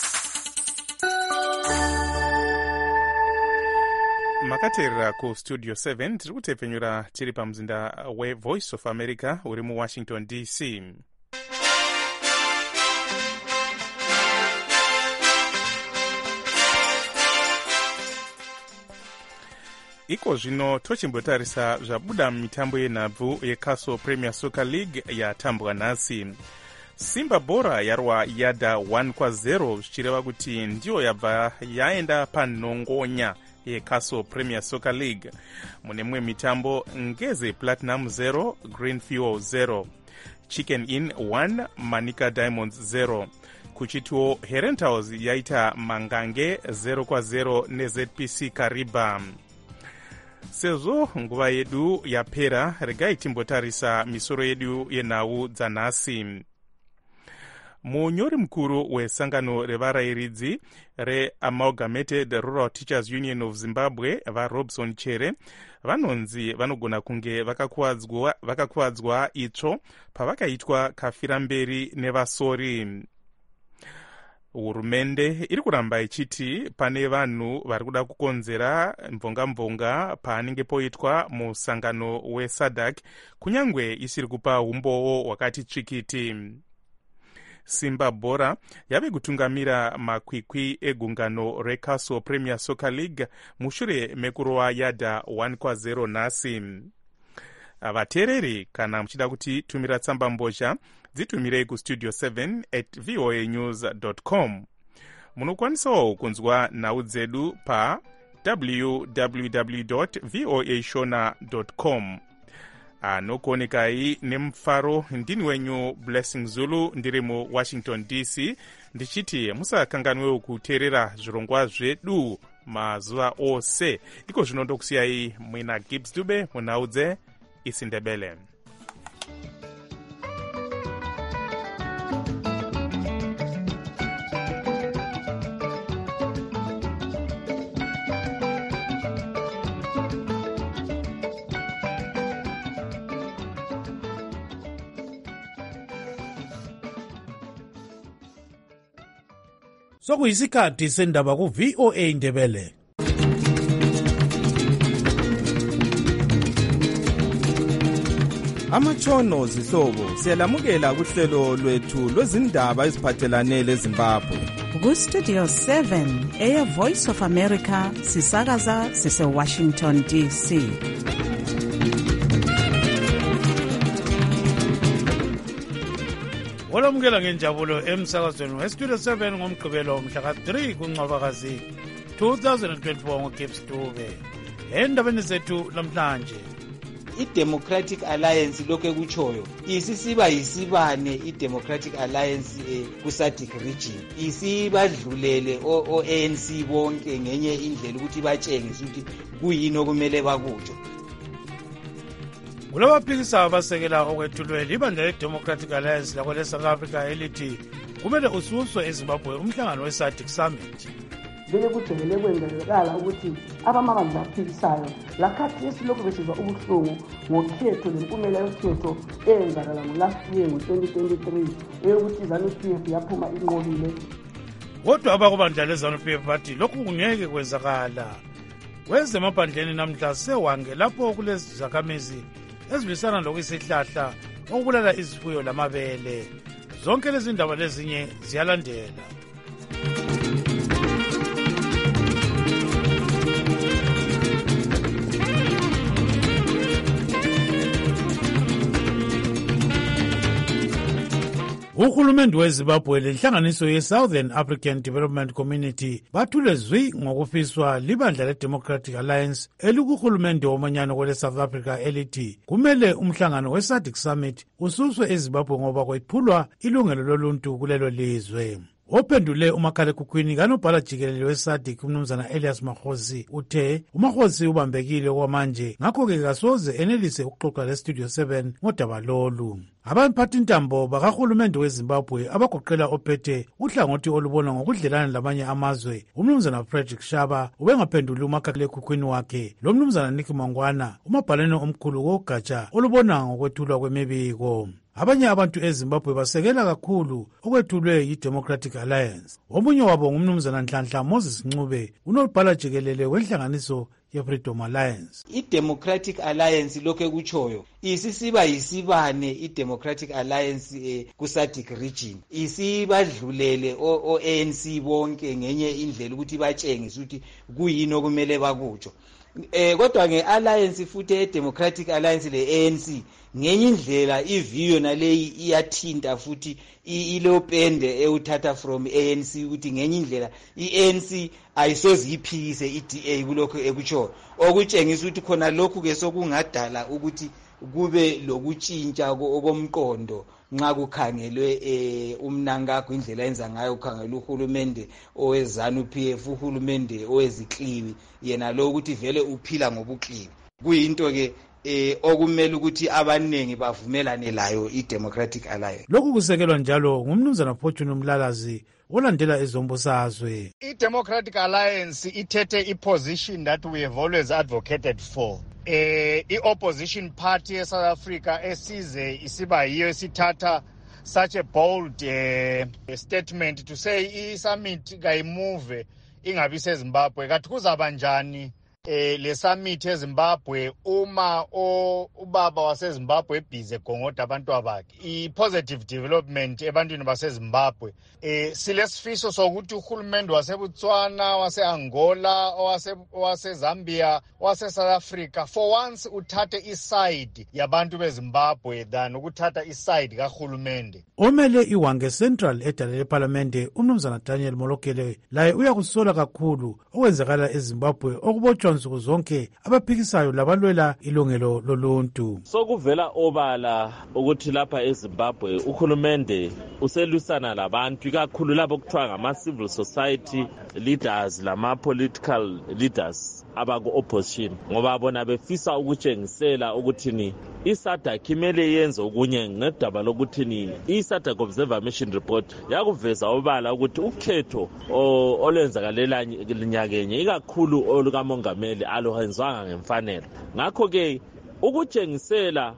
Makateerera ku Studio seven tiri kutepfenyura tiri pamuzinda weVoice of America uri muWashington D C. Iko zvino tochimbotarisa zvabuda mitambo yenhabvu yeCastle Premier Soccer League yatambwa nhasi. Simba Bora yarwa yada one kwa zero zvichireva kuti ndiyo yabva yaenda panhongonya yeCastle Premier Soccer League. Mune mwe mitambo Ngeze Platinum zero, Green Fuel zero, Chicken Inn one, Manica Diamonds zero. Kuchituo Herentals yaita Mangange zero kwa zero neZ P C Kariba. Sezvo nguva yedu yapera, regai timbotarisa misoro yedu yenhau dzanhasi. Munyori mukuru wesangano revarairidzi reAmalgamated Rural Teachers Union of Zimbabwe vaRobson Chere vanonzi vanogona kunge vakakuwadzwa vakakuwadzwa itsvo pavakaitwa kafiramberi nevasori. Hurumende iri kuramba ichiti pane vanhu vari kuda kukonzera mvonga-mvonga paanenge poitwa musangano weSADC kunyangwe isiri kupa umbowo wakati tsvikiti. Simba Bora yave kutungamira makwikwi egungano reCastle Premier Soccer League mushure mekurowa yada one kwa zero nhasi. Vateereri kana muchida kuti tumira tsamba mbozha dzitumirei kustudio seven at voa news dot com. Munokwanisawo kunzwa nhau dzedu pa w w w dot voa shona dot com. Anokuonekai nemufaro ndini wenyu Blessing Zulu ndiri mu Washington D C ndichiti musakanganwewo kuteerera zvirongwa zvedu mazuva ose. Iko zvino ndokusiyai mwina Gibbs Dube munaudze isiNdebele. Sokuyisikhathi sendaba ku V O A Ndebele. Amatshono zihlobo siyalamukela kuhlelo lwethu lwezindaba eziphathelane leZimbabwe. Ku Studio seven eya Voice of America sisakaza sise Washington D C. Olomukela ngenjabulo emsakazweni weStudio seven ngomgqibelo mhla ka three kuNcwabakazi two thousand twenty-four ngoGibbs Dube. Endabeni zethu namhlanje, i-Democratic Alliance lokho ekutshoyo isisiba yisibane i-Democratic Alliance eh, ku-SADC region isibadlulele o-A N C bonke ngenye indlela ukuthi batshengise ukuthi kuyini okumele bakutsho. kulabaphikisa abasekela okwethulweni ibandla le-Democratic Alliance lakho le-South Africa elithi kumele ususwe eZimbabwe umhlangano we-SADC Summit. Bele kujwayele kwenzekala ukuthi abamabandla aphikisayo lakhathi esilokhu besizwa ubuhlungu ngokhetho lempumela yokhetho eyenzakala ngo-last year ngo-twenty twenty-three eyokuthi ZANU-P F yaphuma inqobile. Kodwa abakubandla le-ZANU-P F bathi lokhu kungeke kwenzakala. Kwezemaphandleni namhla sewange lapho kulezizakhamizi ezibisana lokuyisihlahla okubulala izifuyo lamabele. Zonke lezi ndaba lezinye ziyalandela. Uhulumende weZimbabwe lenhlanganiso ye-Southern African Development Community bathule zwi ngokufiswa libandla le-Democratic Alliance elikuhulumende womanyano kwele-South Africa elithi kumele umhlangano we-SADC Summit ususwe eZimbabwe ngoba kwephulwa ilungelo loluntu kulelo lizwe. Ophendule umakhalekhukhwini kanobhala jikelele we-SADC umnumzana Elias Makhosi uthe uMakhosi ubambekile okwamanje ngakho-ke kasoze enelise ukuxoxa le-Studio seven ngodaba lolu. Abaphathintambo bakahulumende weZimbabwe abagoqela ophethe uhlangothi olubona ngokudlelana lamanye amazwe umnumzana Frederick Shaba ubengaphenduli umakhalekhukhwini wakhe lo mnumzana Nick Mangwana umabhalane omkhulu wogatsha olubona ngokwethulwa kwemibiko. Abanye abantu eZimbabwe basekela kakhulu okwethulwe yi-Democratic Alliance. Omunye wabo ngumnumzana Nhlanhla Moses Ncube unobhala jikelele wenhlanganiso ye-Freedom Alliance. I-Democratic Alliance lokho ekutshoyo isisiba yisibane i-Democratic Alliance eh, ku-SADC region isibadlulele o-A N C bonke ngenye indlela ukuthi batshengise ukuthi kuyini okumele bakutsho. Eh kodwa nge-alliance futhi e-Democratic Alliance le-A N C ngenye indlela iviyo naleyi iyathinta futhi ilopende ewuthatha from A N C ukuthi ngenye indlela i-A N C ayisoze iphikise i-D A kulokho ekutsho okutshengisa ukuthi khona lokhu ke sokungadala ukuthi kube lokutshintsha okomqondo nxa kukhangelwe eh umnankakho indlela yenza ngayo ukhangelwe uhulumende oweZANU-P F uhulumende owezikliwi yena lo ukuthi vele uphila ngobukliwi kuyinto ke eh okumele ukuthi abanengi bavumelane layo i-Democratic Alliance. Lokhu kusekelwa njalo ngumnumzana Fortune Mlalazi olandela ezombusazwe. I-Democratic Alliance ithethe i-position that we have always advocated for. Eh i-opposition party eSouth Africa esize isiba yiyo esithatha such a bold uh, statement to say i-summit kayimove ingabi seZimbabwe kathi kuzaba njani eh le summit eZimbabwe uma o ubaba waseZimbabwe ebhize gongoda abantu abakhe i-positive development ebantwini baseZimbabwe eh silesifiso sokuthi uhulumende waseBotswana wase-Angola owase wase-Zambia wase-South Africa for once uthathe iside yabantu beZimbabwe than ukuthatha iside kahulumende. Omele iwange Central edale leParlamente umnumzana Daniel Molokele laye uyakusola kakhulu okwenzakala eZimbabwe okubotshwa kuxoxiswa nsuku zonke abaphikisayo labalwela ilungelo loluntu. Sokuvela obala ukuthi lapha eZimbabwe uhulumende uselwisana labantu ikakhulu labo kuthiwa ngama-civil society leaders lama-political leaders abaku-opposition ngoba bona befisa ukutshengisela ukuthini i-SADC imele yenze okunye ngedaba lokuthini i-SADC Observer Mission Report yakuveza obala ukuthi ukhetho olwenzakalela nyakenye ikakhulu olukamongameli aluhenzwanga ngemfanelo. Ngakho-ke ukutshengisela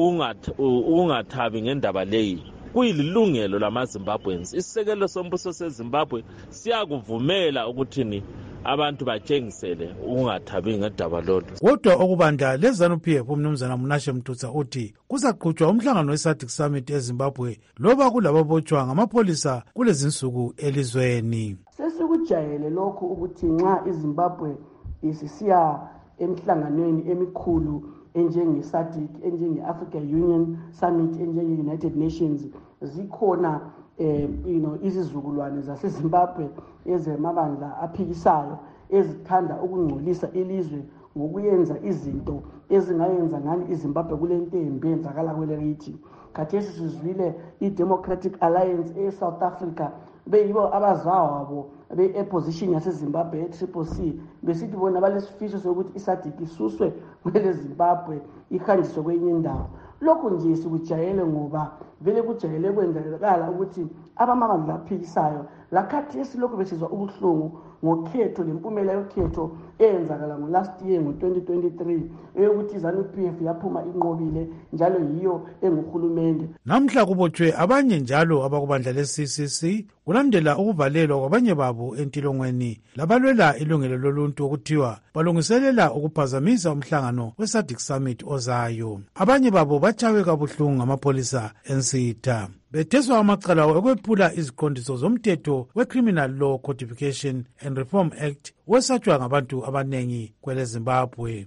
ukungathabi ngendaba leyi kuyilungelo lamaZimbabweans. Isisekelo sombuso seZimbabwe siyakuvumela ukuthini abantu batshengisele ukungathabi ngendaba lolu. Kodwa okubanda leZANU-P F umnumzana Munashe Mtutsa uthi kuzaqhutshwa umhlangano we-SADC Summit eZimbabwe loba kulababotshwa ngamapholisa kulezinsuku elizweni. Sesikujayele lokhu ukuthi nxa iZimbabwe isisiya emhlanganweni emikhulu enjenge-SADC, enjenge-African Union Summit, enjenge-United Nations, zikhona eh, you know, izizukulwane zaseZimbabwe ezemabandla aphikisayo ezithanda ukungcolisa ilizwe ngokuyenza izinto ezingayenza ngani iZimbabwe kule ntembe enzakala kwelerithi. Khathesi sizwile i-Democratic Alliance e-South Africa beyibo abazawabo be-opposition yaseZimbabwe e-Triple C besithi bona balesifiso sokuthi i-SADC isuswe kwele Zimbabwe ihanjiswe kwenye indawo. Lokho nje sikujayele ngoba vele kujayele kwenzakala ukuthi abamabandla aphikisayo lakhathesi lokhu besizwa ubuhlungu ngokhetho lempumela yokhetho eyenzakala ngo-last year ngo-twenty twenty-three eyokuthi iZANU-P F yaphuma inqobile njalo yiyo enguhulumende. Namhla kubotshwe abanye njalo abakubandla le-C C C kulandela ukuvalelwa kwabanye babo entilongweni labalwela ilungelo loluntu okuthiwa balungiselela ukuphazamisa umhlangano we-SADC Summit ozayo. Abanye babo batshawe kabuhlungu ngamapholisa ensitha betheswa amacala okwephula iziqondiso zomthetho we-Criminal Law Codification and Reform Act wesatshwa ngabantu abanengi kwele Zimbabwe.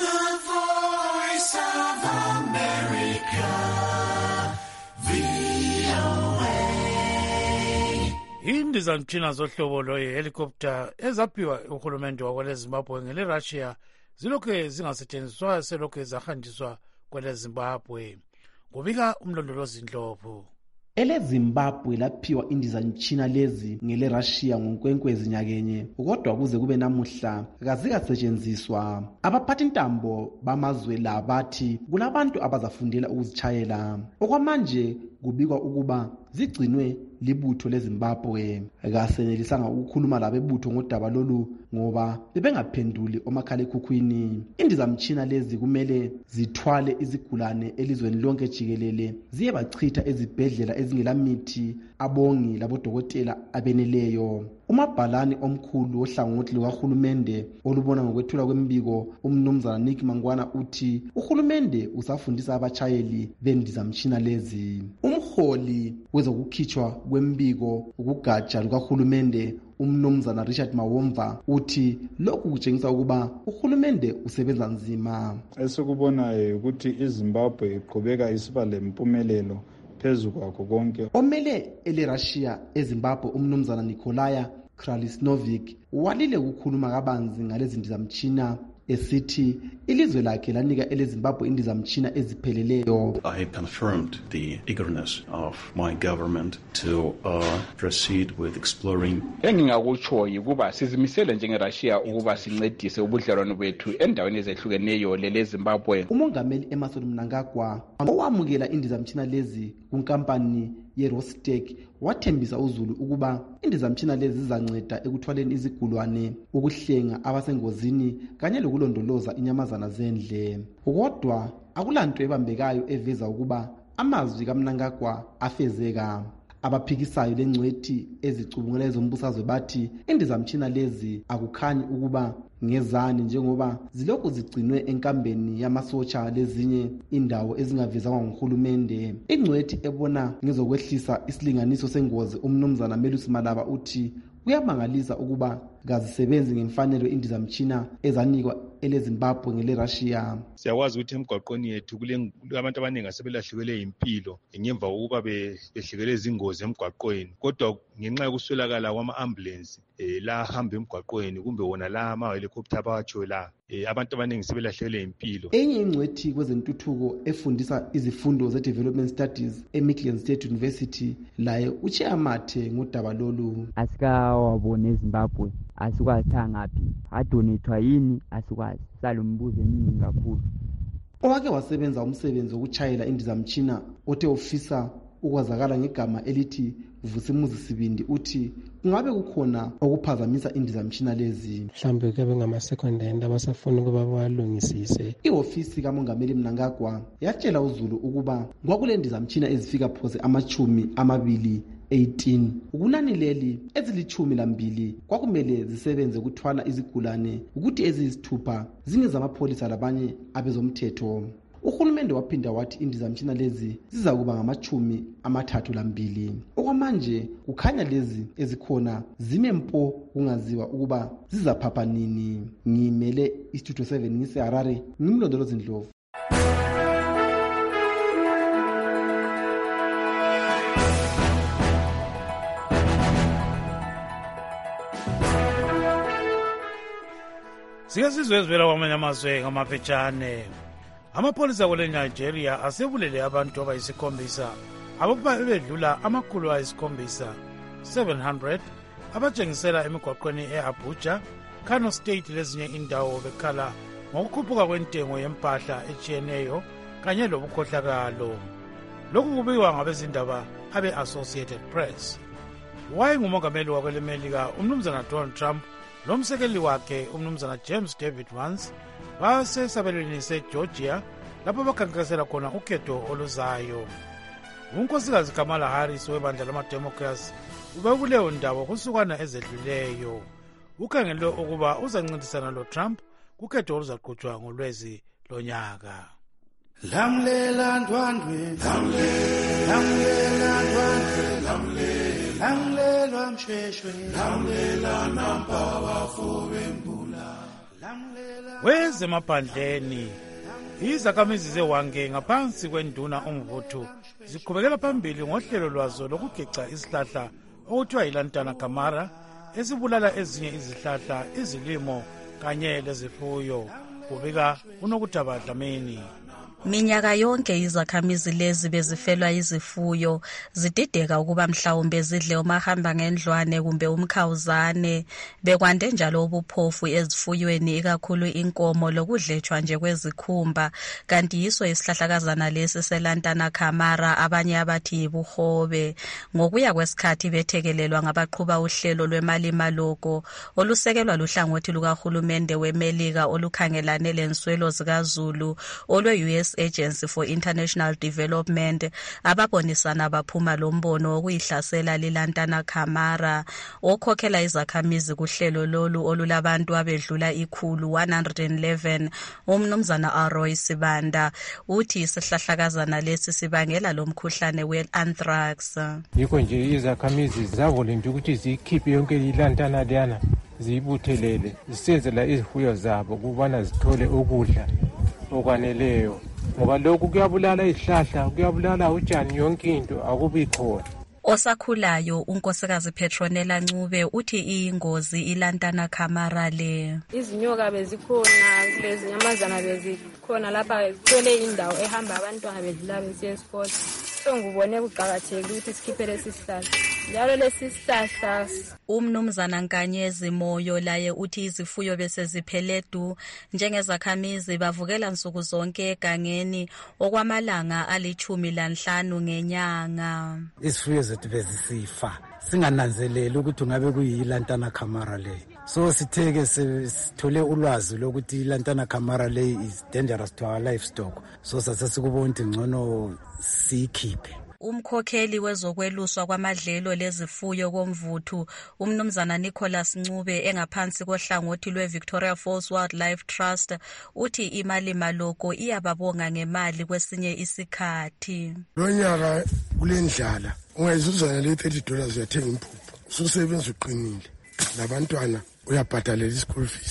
Indizamtshina zohlobo lwe-helicopter ezaphiwa uhulumende wakwele Zimbabwe ngele Russia zilokhu zingasetshenziswa selokhu zahanjiswa kwele Zimbabwe. Kubika umlondolozi Ndlovu. Ele Zimbabwe laphiwa indizamtshina lezi ngele Russia ngonkwenkwezi nyakenye kodwa kuze kube namuhla kazikasetshenziswa. Abaphathi ntambo bamazwe la bathi kulabantu abazafundela ukuzitshayela. Okwamanje kubikwa ukuba zigcinwe libutho leZimbabwe. Kasenelisanga ukukhuluma labebutho ngodaba lolu ngoba bebengaphenduli omakhalekhukhwini. Indizamtshina lezi kumele zithwale izigulane elizweni lonke jikelele ziye bachitha ezibhedlela ezingelamithi abongi labodokotela abeneleyo. Umabhalani omkhulu ohlangothi lukahulumende olubona ngokwethula kwembiko umnumzana Nick Mangwana uthi uhulumende usafundisa abachayeli bendizamtshina lezi. Umholi wezokukhitshwa kwembiko ukugatsha lukahulumende umnumzana Richard Mawomva uthi lokhu kutshengisa ukuba uhulumende usebenza nzima. Esikubonayo ukuthi iZimbabwe iqhubeka isiba lempumelelo phezu kwakho konke. Omele ele Russia eZimbabwe umnumzana Nikolaya Kralisnovic walile ukukhuluma kabanzi ngalezi ndizamtshina esithi ilizwe lakhe lanika ele Zimbabwe indizamtshina ezipheleleyo. I confirmed the eagerness of my government to uh, proceed with exploring. Engingakutsho yikuba sizimisele njengeRussia ukuba sincedise ubudlelwano bethu endaweni ezehlukeneyo lele Zimbabwe. Umongameli Emmerson Mnangagwa owamukela indizamtshina lezi kunkampani ye-Rostec wathembisa uZulu ukuba indizamtshina lezi zizanceda ekuthwaleni izigulwane, ukuhlenga abasengozini kanye lokulondoloza inyamazana zendle. Kodwa akulanto ebambekayo eveza ukuba amazwi kaMnangagwa afezeka. Abaphikisayo lengcwethi ezicubungula ezombusazwe bathi indizamtshina lezi akukhanyi ukuba ngezani njengoba zilokhu zigcinwe enkambeni yamasotsha lezinye indawo ezingavezanga nguhulumende. Ingcwethi ebona ngezokwehlisa isilinganiso sengozi umnumzana Melusi Malaba uthi kuyamangalisa ukuba kazisebenzi ngemfanelo indizamtshina ezanikwa ele Zimbabwe ngele Russia. Siyakwazi ukuthi emgwaqweni yethu kule abantu abaningi asebelahlekelwe impilo ngemva kokuba behlekelwe izingozi emgwaqweni, kodwa ngenxa yokuswelakala kwama-ambulensi um la ahamba emgwaqweni kumbe wona la ama-helicopter abawatshoyo la um abantu abaningi sebelahlekelwe impilo. Enye ingcwethi kwezentuthuko efundisa izifundo ze-development studies eMichigan State University laye uChiamathe ngodaba lolu. Asikawabone eZimbabwe, asikwazi ngaphi, adonethwa yini asikwazi, sala umbuzo eminingi kakhulu. Owake wasebenza umsebenzi wokuchayela indizamtshina othe ufisa ukwazakala ngegama elithi Vusimuzi Sibindi uthi kungabe kukhona okuphazamisa indizamtshina lezi. Mhlawumbe kube ngama-secondhand abasafuna ukuba balungisise. Ihofisi kamongameli Mnangagwa yatshela uZulu ukuba kwakule ndizamtshina ezifika phose amachumi amabili eighteen. Ukunani leli ezilichumi lambili kwakumele zisebenze ukuthwala izigulane ukuthi eziyisithupha zingezamapholisa labanye abezomthetho. Uhulumende waphinda wathi indizamtshina lezi ziza kuba ngamachumi amathathu lambili. Okwamanje kukhanya lezi ezikhona zime mpo kungaziwa ukuba zizaphapha nini. Ngimele iStudio seven ngise Harare, ngimlondolozi Ndlovu. Sike sizwe ezivela kwamanye amazwe ngamaphetshane. Amapolisa kwele Nigeria asebulele abantu abayisikhombisa ababedlula amakhulu ayisikhombisa seven hundred abatshengisela emigwaqweni e-Abuja, Kano State lezinye indawo bekhala ngokukhuphuka kwentengo yempahla etshiyeneyo kanye lobukhohlakalo. Lokhu kubikwa ngabezindaba abe-Associated Press. Wayengumongameli wakwele Melika umnumzana Donald Trump lomsekeli wakhe umnumzana James David Vance basesabelweni seGeorgia lapho bakhankasela khona ukhetho oluzayo. Unkosikazi Kamala Harris webandla lama-Democrats ube kuleyo ndawo kusukana ezedluleyo. Ukhangelwe ukuba uzancintisana lo-Trump kukhetho oluzaqhutshwa ngolwezi lonyaka. Lamlela ndwandwe, lamlela ndwandwe, lamlela msheshwe, lamlela nampa bafobe mbula. Wezemaphandleni izakhamizi zeWange ngaphansi kwenduna uMvuthu ziqhubekela phambili ngohlelo lwazo lokugeca isihlahla okuthiwa yiLantana Camara esibulala ezinye izihlahla, izilimo kanye lezifuyo. Kubika uNokutaba Dlamini. Minyaka yonke izakhamizi lezi bezifelwa izifuyo zidideka ukuba mhlawumbe zidle umahamba ngendlwane kumbe umkhawuzane. Bekwande njalo ubuphofu ezifuyweni ikakhulu inkomo lokudletshwa nje kwezikhumba, kanti yiso isihlahlakazana lesi seLantana Camara abanye abathi yibuhobe. Ngokuya kwesikhathi bethekelelwa ngabaqhuba uhlelo lwemali maloko olusekelwa luhlangothi lukahulumende weMelika olukhangelane lenswelo zikaZulu olwe-U S Agency for International Development ababonisana baphuma lombono wokuyihlasela liLantana Camara. Okhokhela izakhamizi kuhlelo lolu olulabantu abedlula ikhulu one hundred eleven umnumzana Aroy Sibanda uthi isihlahlakazana lesi sibangela lomkhuhlane we-anthrax. Yikho nje izakhamizi zavolonta ukuthi zikhiphe yonke iLantana liyana ziyibuthelele zisenzela izifuyo zabo ukubana zithole ukudla okwaneleyo, ngoba lokhu kuyabulala izihlahla, kuyabulala utshani, yonke into akubi khona. Osakhulayo unkosikazi Petronella Ncube uthi iyingozi iLantana Camara le. Izinyoka bezikhona, lezi nyamazana bezikhona lapha, kwele indawo ehamba abantwana bedlula besiya esikole. So ngubone kuqakathekile ukuthi sikhiphe lesi sihlahla. Njalo lesi sihlahla umnumzana Nkanyezi Moyo laye uthi izifuyo bese zipheledu njengezakhamizi bavukela nsuku zonke egangeni okwamalanga alichumi lanhlanu ngenyanga. Izifuyo zethu bezisifa singananzeleli ukuthi ngabe kuyiLantana Camara le. So sitheke sithole ulwazi lokuthi iLantana Camara le is dangerous to our livestock. So sasesikubona ukuthi ngcono sikhiphe. Umkhokheli wezokweluswa kwamadlelo lezifuyo komvuthu umnumzana Nicholas Ncube engaphansi kohlangothi lweVictoria Falls Wildlife Trust uthi imali maloko iyababonga ngemali kwesinye isikhathi. Lonyaka kulendlala ungayizuzana le thirty dollars uyathenga impuphu, ususebenza uqinile, labantwana uyabhadalela ischool fees.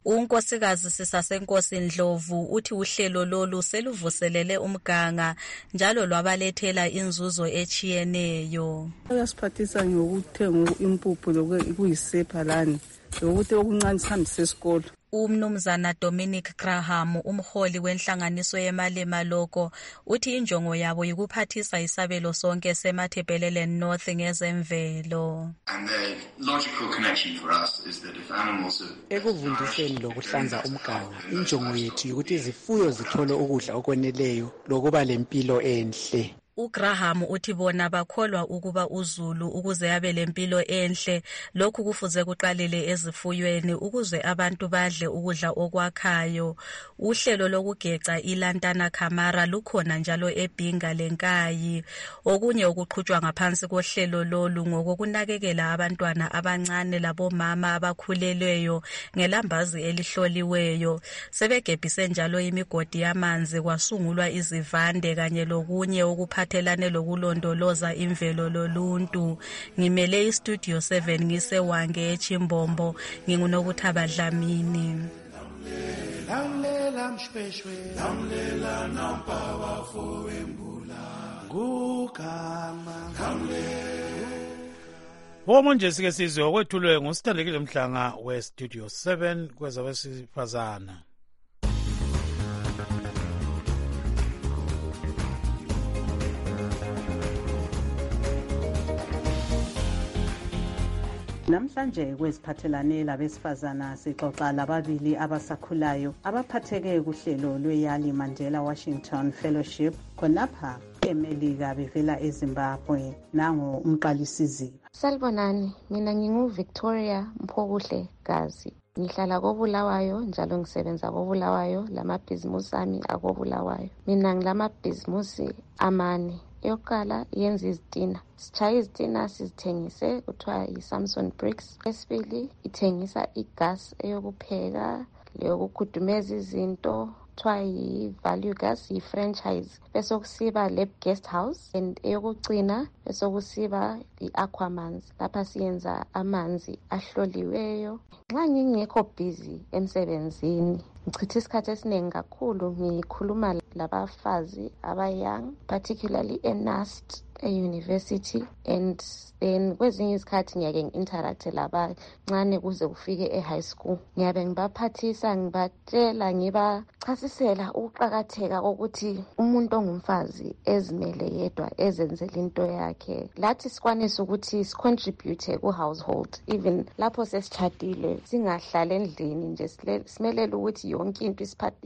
unkosikazi Sisasenkosi Ndlovu uthi uhlelo lolu seluvuselele umganga njalo lwabalethela inzuzo echiyeneyo. Uyasiphathisa ngokuthenga impuphu lokuyisepha lani lokuthi okuncane sihambise esikolo. Umnumzana Dominic Graham, umholi wenhlanganiso yeMalema Loko, uthi injongo yabo yikuphathisa isabelo sonke seMatabeleland North ngezemvelo. And the logical connection for us is that if animals are ekuvundiseni lokuhlanza umganga, injongo yethu ukuthi izifuyo zithole ukudla okweneleyo lokuba lempilo enhle. uGraham uthi bona bakholwa ukuba uZulu ukuze abe lempilo enhle lokhu kufuze kuqalele ezifuyweni ukuze abantu badle ukudla okwakhayo. Uhlelo lokugeca iLantana Camara lukhona njalo eBhinga leNkayi. Okunye okuqhutshwa ngaphansi kohlelo lolu ngokunakekela abantwana abancane labomama abakhulelweyo ngelambazi elihloliweyo. Sebegebhise njalo imigodi yamanzi kwasungulwa izivande kanye lokunye okuphathelane lokulondoloza imvelo loluntu. Ngimele iStudio seven ngisewange eChimbombo, ngingunokuthaba Dlamini. Lamlela mshweshwe lamlela nampawa foembula gugama lamlela Womo nje sike sizwe okwethulwe ngusithandekile Mhlanga weStudio seven kwezabesifazana. Namhlanje kweziphathelane labesifazana sixoxa lababili abasakhulayo abaphatheke kuhlelo lweYali Mandela Washington Fellowship khonapha eMelika bevela eZimbabwe. Nango umqalisiziba. Salbonani, mina ngingu Victoria Mphokuhle Gazi. Ngihlala koBulawayo njalo ngisebenza koBulawayo, lamabhizimusi ami akoBulawayo. Mina ngilamabhizimusi amane. Yokuqala yenza izitina. Sitshaya izitina sizithengise kuthiwa yiSamson Bricks. Esibili ithengisa igas eyokupheka, leyokukhudumeza izinto kuthiwa yiValue Gas, yi-franchise. Bese kusiba Lab Guest House and eyokugcina bese kusiba i-Aquamanzi. Lapha siyenza amanzi ahloliweyo. Nxa ngingekho busy emsebenzini ngichitha isikhathi esiningi kakhulu ngikhuluma labafazi abayoung, particularly eNAST e-university, and then kwezinye izikhathi ngiyake ngi-interacte labancane kuze kufike e-high school. Ngiyabe ngibaphathisa, ngibatshela, ngibachasisela ukuqakatheka kokuthi umuntu ongumfazi ezimele yedwa ezenzele into yakhe. Lathi sikwanisa ukuthi sicontribute ku-household, even lapho sesitshadile singahlali endlini nje, simelele ukuthi yonke into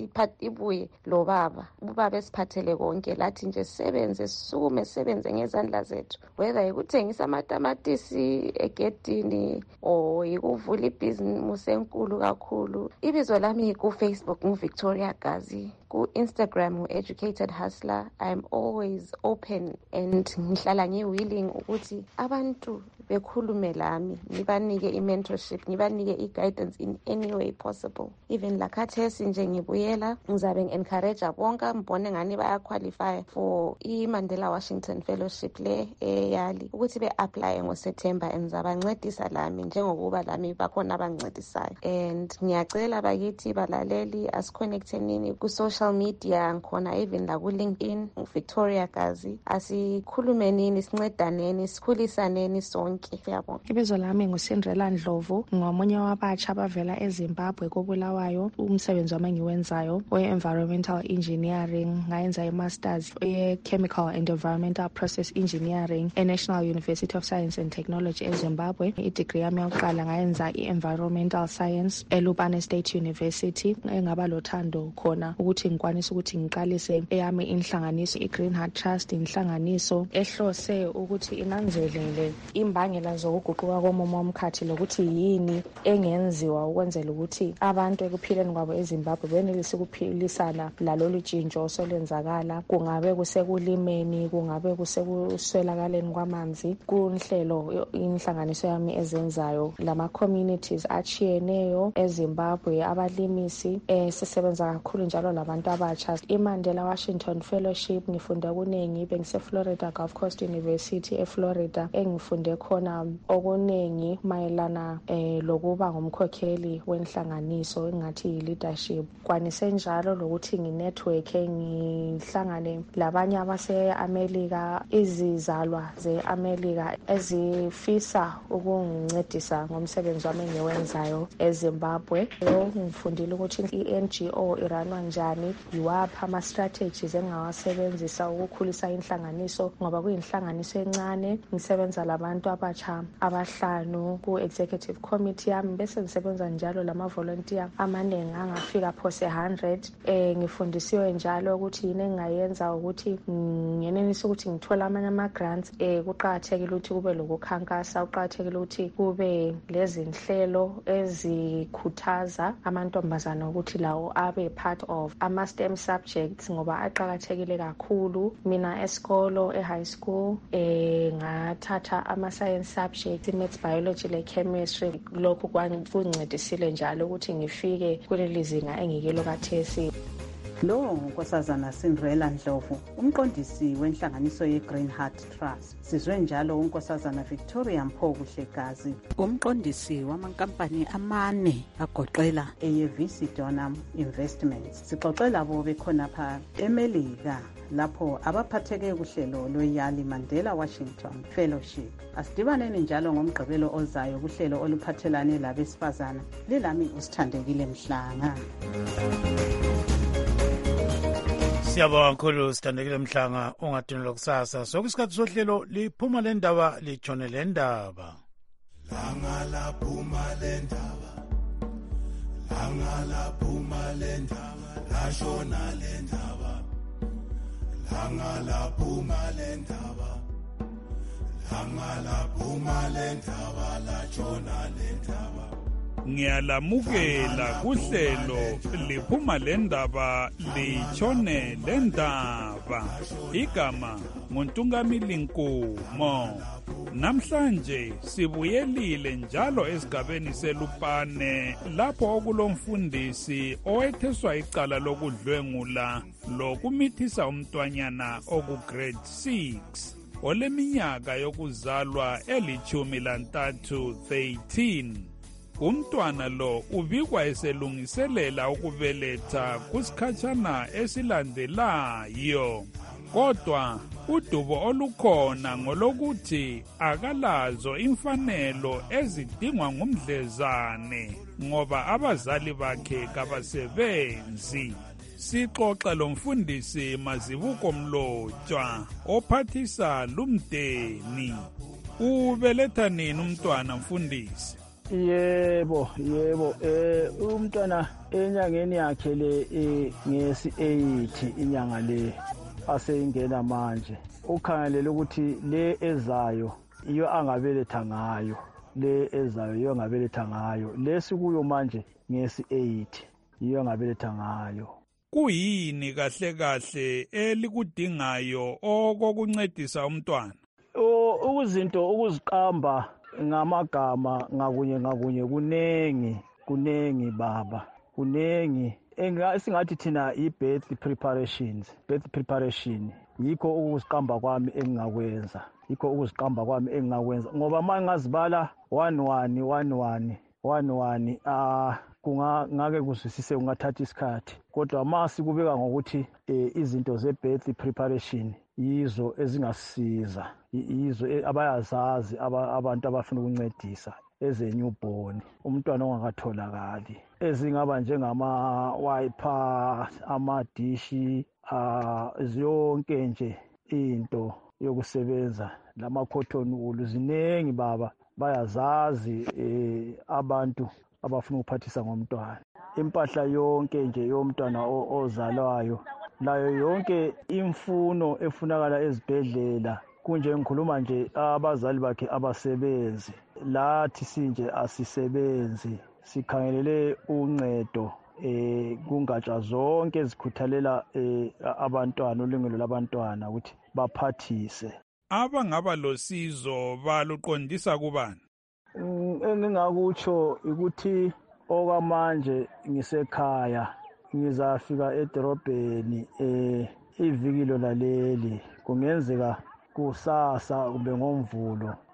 ibuye lo baba, ubaba esiphathele konke, lathi nje sisebenze, sisukume sisebenze ngezandla zethu, whether yikuthengisa amatamatisi egedini or yikuvula ibhizimusi enkulu kakhulu. Ibizo lami ku-Facebook nguVictoria Gazi, ku-Instagram ngu-Educated Hustler. I'm always open and ngihlala ngi-willing ukuthi abantu bekhulume lami, ngibanike i-mentorship, ngibanike i-guidance in any way possible. Even lakhathesi nje ngibuyela ngizabe ngi-encourage bonke mbone ngani baya-qualify for i-Mandela Washington Fellowship le eYali ukuthi be-apply ngoSeptember, and ngizabancedisa lami njengokuba lami bakhona abangincedisayo. And ngiyacela bakithi balaleli asiconnectenini ku-social media, ngikhona even la ku-LinkedIn uVictoria Gazi. Asikhulumenini, sincedaneni, sikhulisaneni sonke. Ibizo lami nguSindrela Ndlovu, ngomunye wabatsha abavela eZimbabwe koBulawayo. Umsebenzi wami engiwenzayo we-environmental engineering, ngayenza i-masters ye-chemical and environmental process engineering e-National University of Science and Technology eZimbabwe. I-degree yami yokuqala ngayenza i-environmental science eLupane State University. Engaba lothando khona ukuthi ngikwanise ukuthi ngiqalise eyami inhlanganiso i-Green Heart Trust, inhlanganiso ehlose ukuthi inanzelele imbangela zokuguquka komumo womkhathi lokuthi yini engenziwa ukwenzela ukuthi abantu ekuphileni kwabo eZimbabwe benelise ukuphilisana lalolu tshintsho osolwenzakala. Kungabe kusekulimeni, kungabe kusekuswelakaleni kwamanzi. Kunhlelo inhlanganiso yami ezenzayo lama communities achiyeneyo eZimbabwe, abalimisi, eh sisebenza kakhulu njalo labantu abatsha. iMandela Washington Fellowship ngifunde kunengi, bengise Florida Gulf Coast University eFlorida engifunde khona kukhona okuningi mayelana eh, lokuba ngumkhokheli wenhlanganiso engathi yi-leadership. Kwanise njalo lokuthi nginetwork ngihlangane labanye abase-Amerika, izizalwa ze-Amerika ezifisa ukungincedisa ngomsebenzi wami engiwenzayo eZimbabwe. Yo ngifundile ukuthi i-N G O iranwa njani, yiwaphi ama-strategies engawasebenzisa ukukhulisa inhlanganiso ngoba kuyinhlanganiso encane. Ngisebenza labantu abatsha abahlanu ku-executive committee yami bese ngisebenza njalo lama-volunteer amaningi angafika phose one hundred. Eh, ngifundisiwe njalo ukuthi yini engingayenza ukuthi ngenelise ukuthi ngithola amanye ama-grants. Eh, kuqakathekile ukuthi kube lokukhankasa, kuqakathekile ukuthi kube lezi nhlelo ezikhuthaza amantombazana ukuthi lawo abe part of ama-STEM subjects ngoba aqakathekile kakhulu. Mina esikolo e-high school eh ngathatha ama-science subjects, i-maths, biology le-chemistry. Lokhu kungincedisile njalo ukuthi ngifike kuleli zinga engikilo kathesi. Lo ngunkosazana Cinderella Ndlovu, umqondisi wenhlanganiso ye-Green Heart Trust. Sizwe njalo unkosazana Victoria Mphokuhle Gazi, umqondisi wamankampani amane agoqela eye-V C Donham Investments. Sixoxela bo bekhonapha eMelika lapho abaphatheke kuhlelo lwe-Yali Mandela Washington Fellowship. Asidibaneni njalo ngomgqibelo ozayo kuhlelo oluphathelane labesifazana. Lilami uSithandekile Mhlanga. Siyabonga kakhulu Sithandekile Mhlanga, ungadinela kusasa. Sokusikhathi sohlelo liphuma le ndaba litshone le ndaba. Langa laphuma le ndaba. Langa laphuma le ndaba. Lashona le ndaba. Langa laphuma le ndaba. Langa laphuma le ndaba. Lashona le ndaba. Ngiyalamukela kuhlelo liphuma le ndaba litshone le ndaba. Igama nguNtungamili Nkomo. Namhlanje sibuyelile njalo esigabeni selupane lapho okulomfundisi owetheswa icala lokudlwengula lokumithisa umntwanyana oku grade six oleminyaka yokuzalwa elithumi lantathu thirteen. Umntwana lo ubikwa eselungiselela ukubeletha kusikhatshana esilandelayo. Kodwa udubo olukhona ngolokuthi akalazo imfanelo ezidingwa ngumdlezane ngoba abazali bakhe kabasebenzi. Sixoxa lomfundisi Mazibuko Mlotshwa ophathisa lumdeni. Ubeletha nini umntwana mfundisi? Yebo, yebo. Eh umntwana enyangeni yakhe le ngesi eight inyanga le aseyingena manje. Ukhangelela ukuthi le ezayo iyo angabeletha ngayo. Le ezayo iyo angabeletha ngayo. Lesikuyo manje ngesi eight iyo angabeletha ngayo. Kuyini kahle kahle elikudingayo okokuncedisa umntwana? O ukuzinto ukuziqamba ngamagama ngakunye ngakunye kunengi kunengi baba kunengi engasingathi thina i-birth preparations birth preparation yikho ukuziqamba kwami engingakwenza yikho ukuziqamba kwami engingakwenza ngoba mangazibala one one one one one one ah kungake kuzwisise ungathatha isikhathi kodwa mase kubeka ngokuthi izinto ze-birth preparation yizo ezingasisiza yizo abayazazi abantu abafuna ukuncedisa eze-newborn umntwana ongakatholakali ezingaba njengama-wiper amadishi zonke nje into yokusebenza lama-cotton wool ziningi baba bayazazi abantu abafuna ukuphathisa ngomntwana impahla yonke nje yomntwana ozalwayo layo yonke imfuno efunakala ezibhedlela kunje ngikhuluma nje abazali bakhe abasebenzi lathi sinje asisebenzi sikhangelele uncedo eh kungatsha zonke ezikhuthalela abantwana ulungelo labantwana ukuthi baphathise. Abangaba losizo baluqondisa kubani? Engingakutsho ukuthi okwamanje ngisekhaya ngizafika edorobheni eh ivikilo laleli kungenzeka kusasa kumbe ngomvulo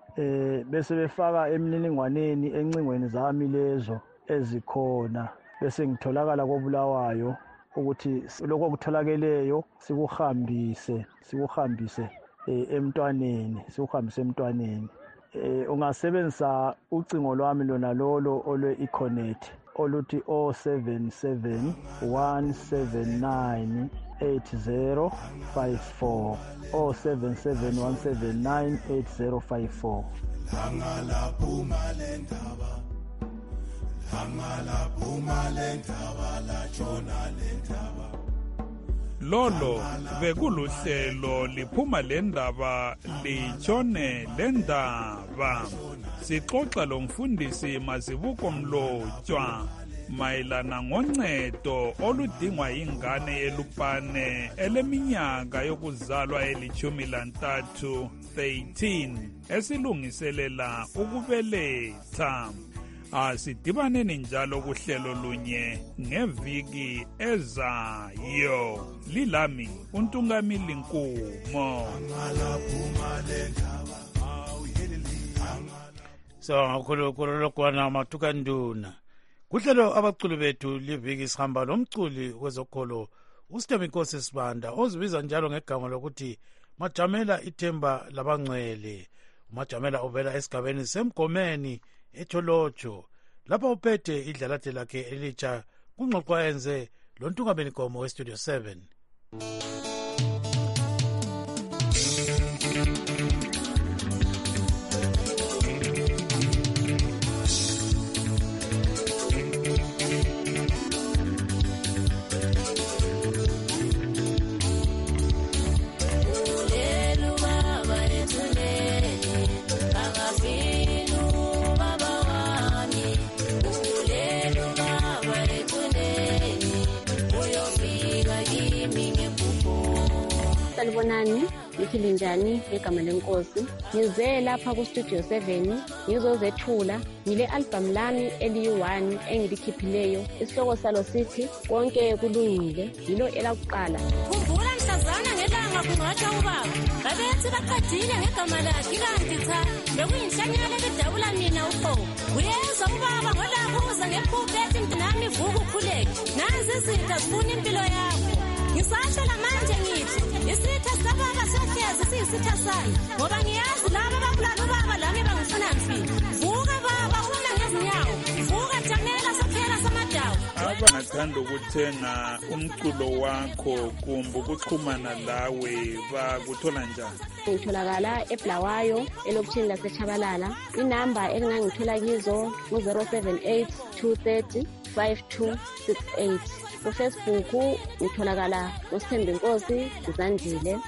eh bese befaka emininingwaneni encingweni zami lezo ezikhona bese ngitholakala koBulawayo ukuthi lokho okutholakeleyo sikuhambise sikuhambise emntwaneni sikuhambise emntwaneni. Eh ungasebenzisa ucingo lwami lona lolo olwe eConnect oluthi zero seven seven one seven nine eight zero five four zero seven seven one seven nine eight zero five four. Langala phuma lendaba Langala phuma lendaba la jona lendaba. Lolo bekuluhlelo liphuma lendaba litshone lendaba. Sixoxa lo mfundisi Mazibuko Mlotshwa mayelana ngoncedo oludingwa ingane yelupane eleminyaka yokuzalwa elithumi lantathu thirteen esilungiselela ukubeletha. Asidibaneni njalo kuhlelo lunye ngeviki ezayo. Lilami uNtungamili Nkumo. So khulokwana matukanduna. Kuhlelo abaculi bethu liviki sihamba lomculi wezokholo uStemi Nkosi Sibanda ozibiza njalo ngegama lokuthi Majamela ithemba labangcwele. Majamela ovela esigabeni semgomeni eTholojo lapha uphethe idlalate lakhe elitsha kungxoxwa enze lo Ntungameli Nkomo weStudio seven. Salibonani, niphile njani ngegama lenkosi. Ngize lapha ku Studio seven ngizozethula ngile album lami eliyi one engilikhiphileyo. Isihloko salo sithi konke kulungile, yilo elakuqala. Khumbula mhlazana ngelanga kungatsha ubaba. Babethi baqadile ngegama lakhe kanti cha bekuyinhlanyana bedabula mina upho. Uyeza ubaba ngolapho uza ngephupho ethi mntanami vuka ukhuleke. Nansi izinto zifuna impilo yakho. Ngisasho lamanje ngithi isitha sababa sehlezi siyisitha sami ngoba ngiyazi laba ababulala ubaba lami bangifuna mfini. Vuka baba uma ngezinyawo, vuka Jamela sophela samadawu. Abangathanda ukuthenga umculo wakho kumbe ukuxhumana lawe bakuthola njani? Ngitholakala eBulawayo elokishini laseChabalala. Inamba engangithola kizo ngu zero seven eight two three zero five two six eight. kuFacebook ngitholakala uSthembi Nkosi Zandile.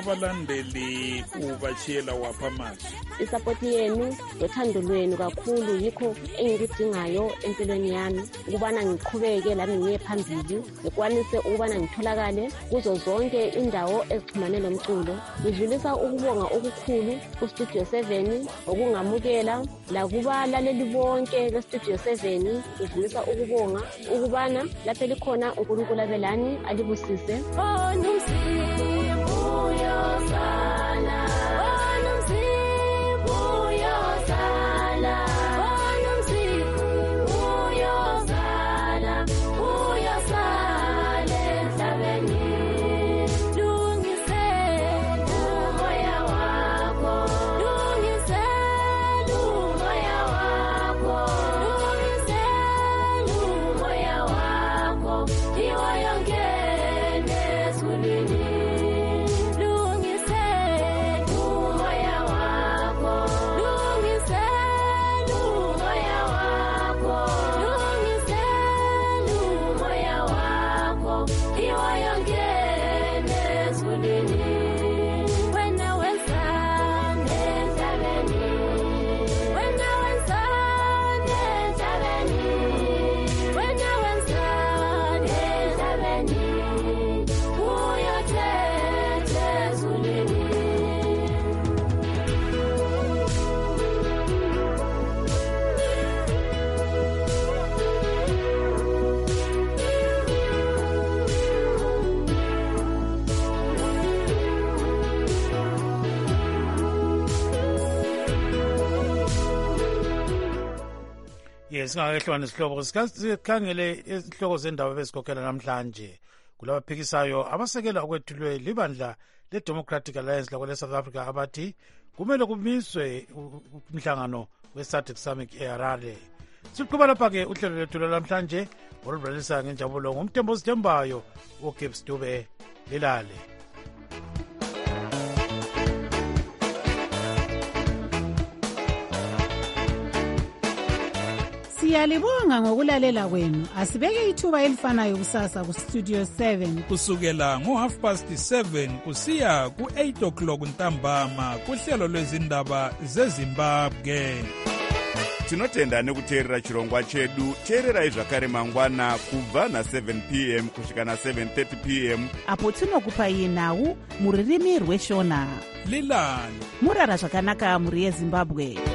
Abalandeli ubachiyela wapha manje. Isupport yenu lothando lwenu kakhulu yikho engikudingayo empilweni yami ukubana ngiqhubeke lami ngiye phambili ngikwanise ukubana ngitholakale kuzo zonke indawo ezixhumane nomculo. Ngidlulisa ukubonga okukhulu kuStudio seven okungamukela la kuba laleli bonke leStudio seven. Ngidlulisa ukubonga ukubana lapha likhona uNkulunkulu abelani alibusise. Oh nomsibu uyosala, oh nomsibu uyosala, oh nomsibu uyosala, uyosala emhlabeni. Lungisela umoya wakho, lungisela umoya wakho, lungisela umoya wakho. Iwa yongene ezulwini. Singakehlwana isihlobo sikhangele izihloko zendaba bezikhokhela namhlanje. Kulabaphikisayo abasekela ukwethulwe libandla le-Democratic Alliance lakwele South Africa abathi kumele kumiswe umhlangano we-SADC Summit eHarare. Siqhuba lapha-ke uhlelo lethu namhlanje olubalisa ngenjabulo ngumthembo ozithembayo uGibbs Dube lilale. Siyalibonga ngokulalela kwenu. Asibeke ithuba elifanayo kusasa ku Studio seven kusukela ngo half past seven kusiya ku eight o'clock ntambama kuhlelo lwezindaba zeZimbabwe. Tinotenda nekuteerera chirongwa chedu. Teererai zvakare mangwana kubva na seven p m kusvika na seven thirty p m apo tinokupai nhau muririmi rweshona. Lilani murara zvakanaka muri yeZimbabwe.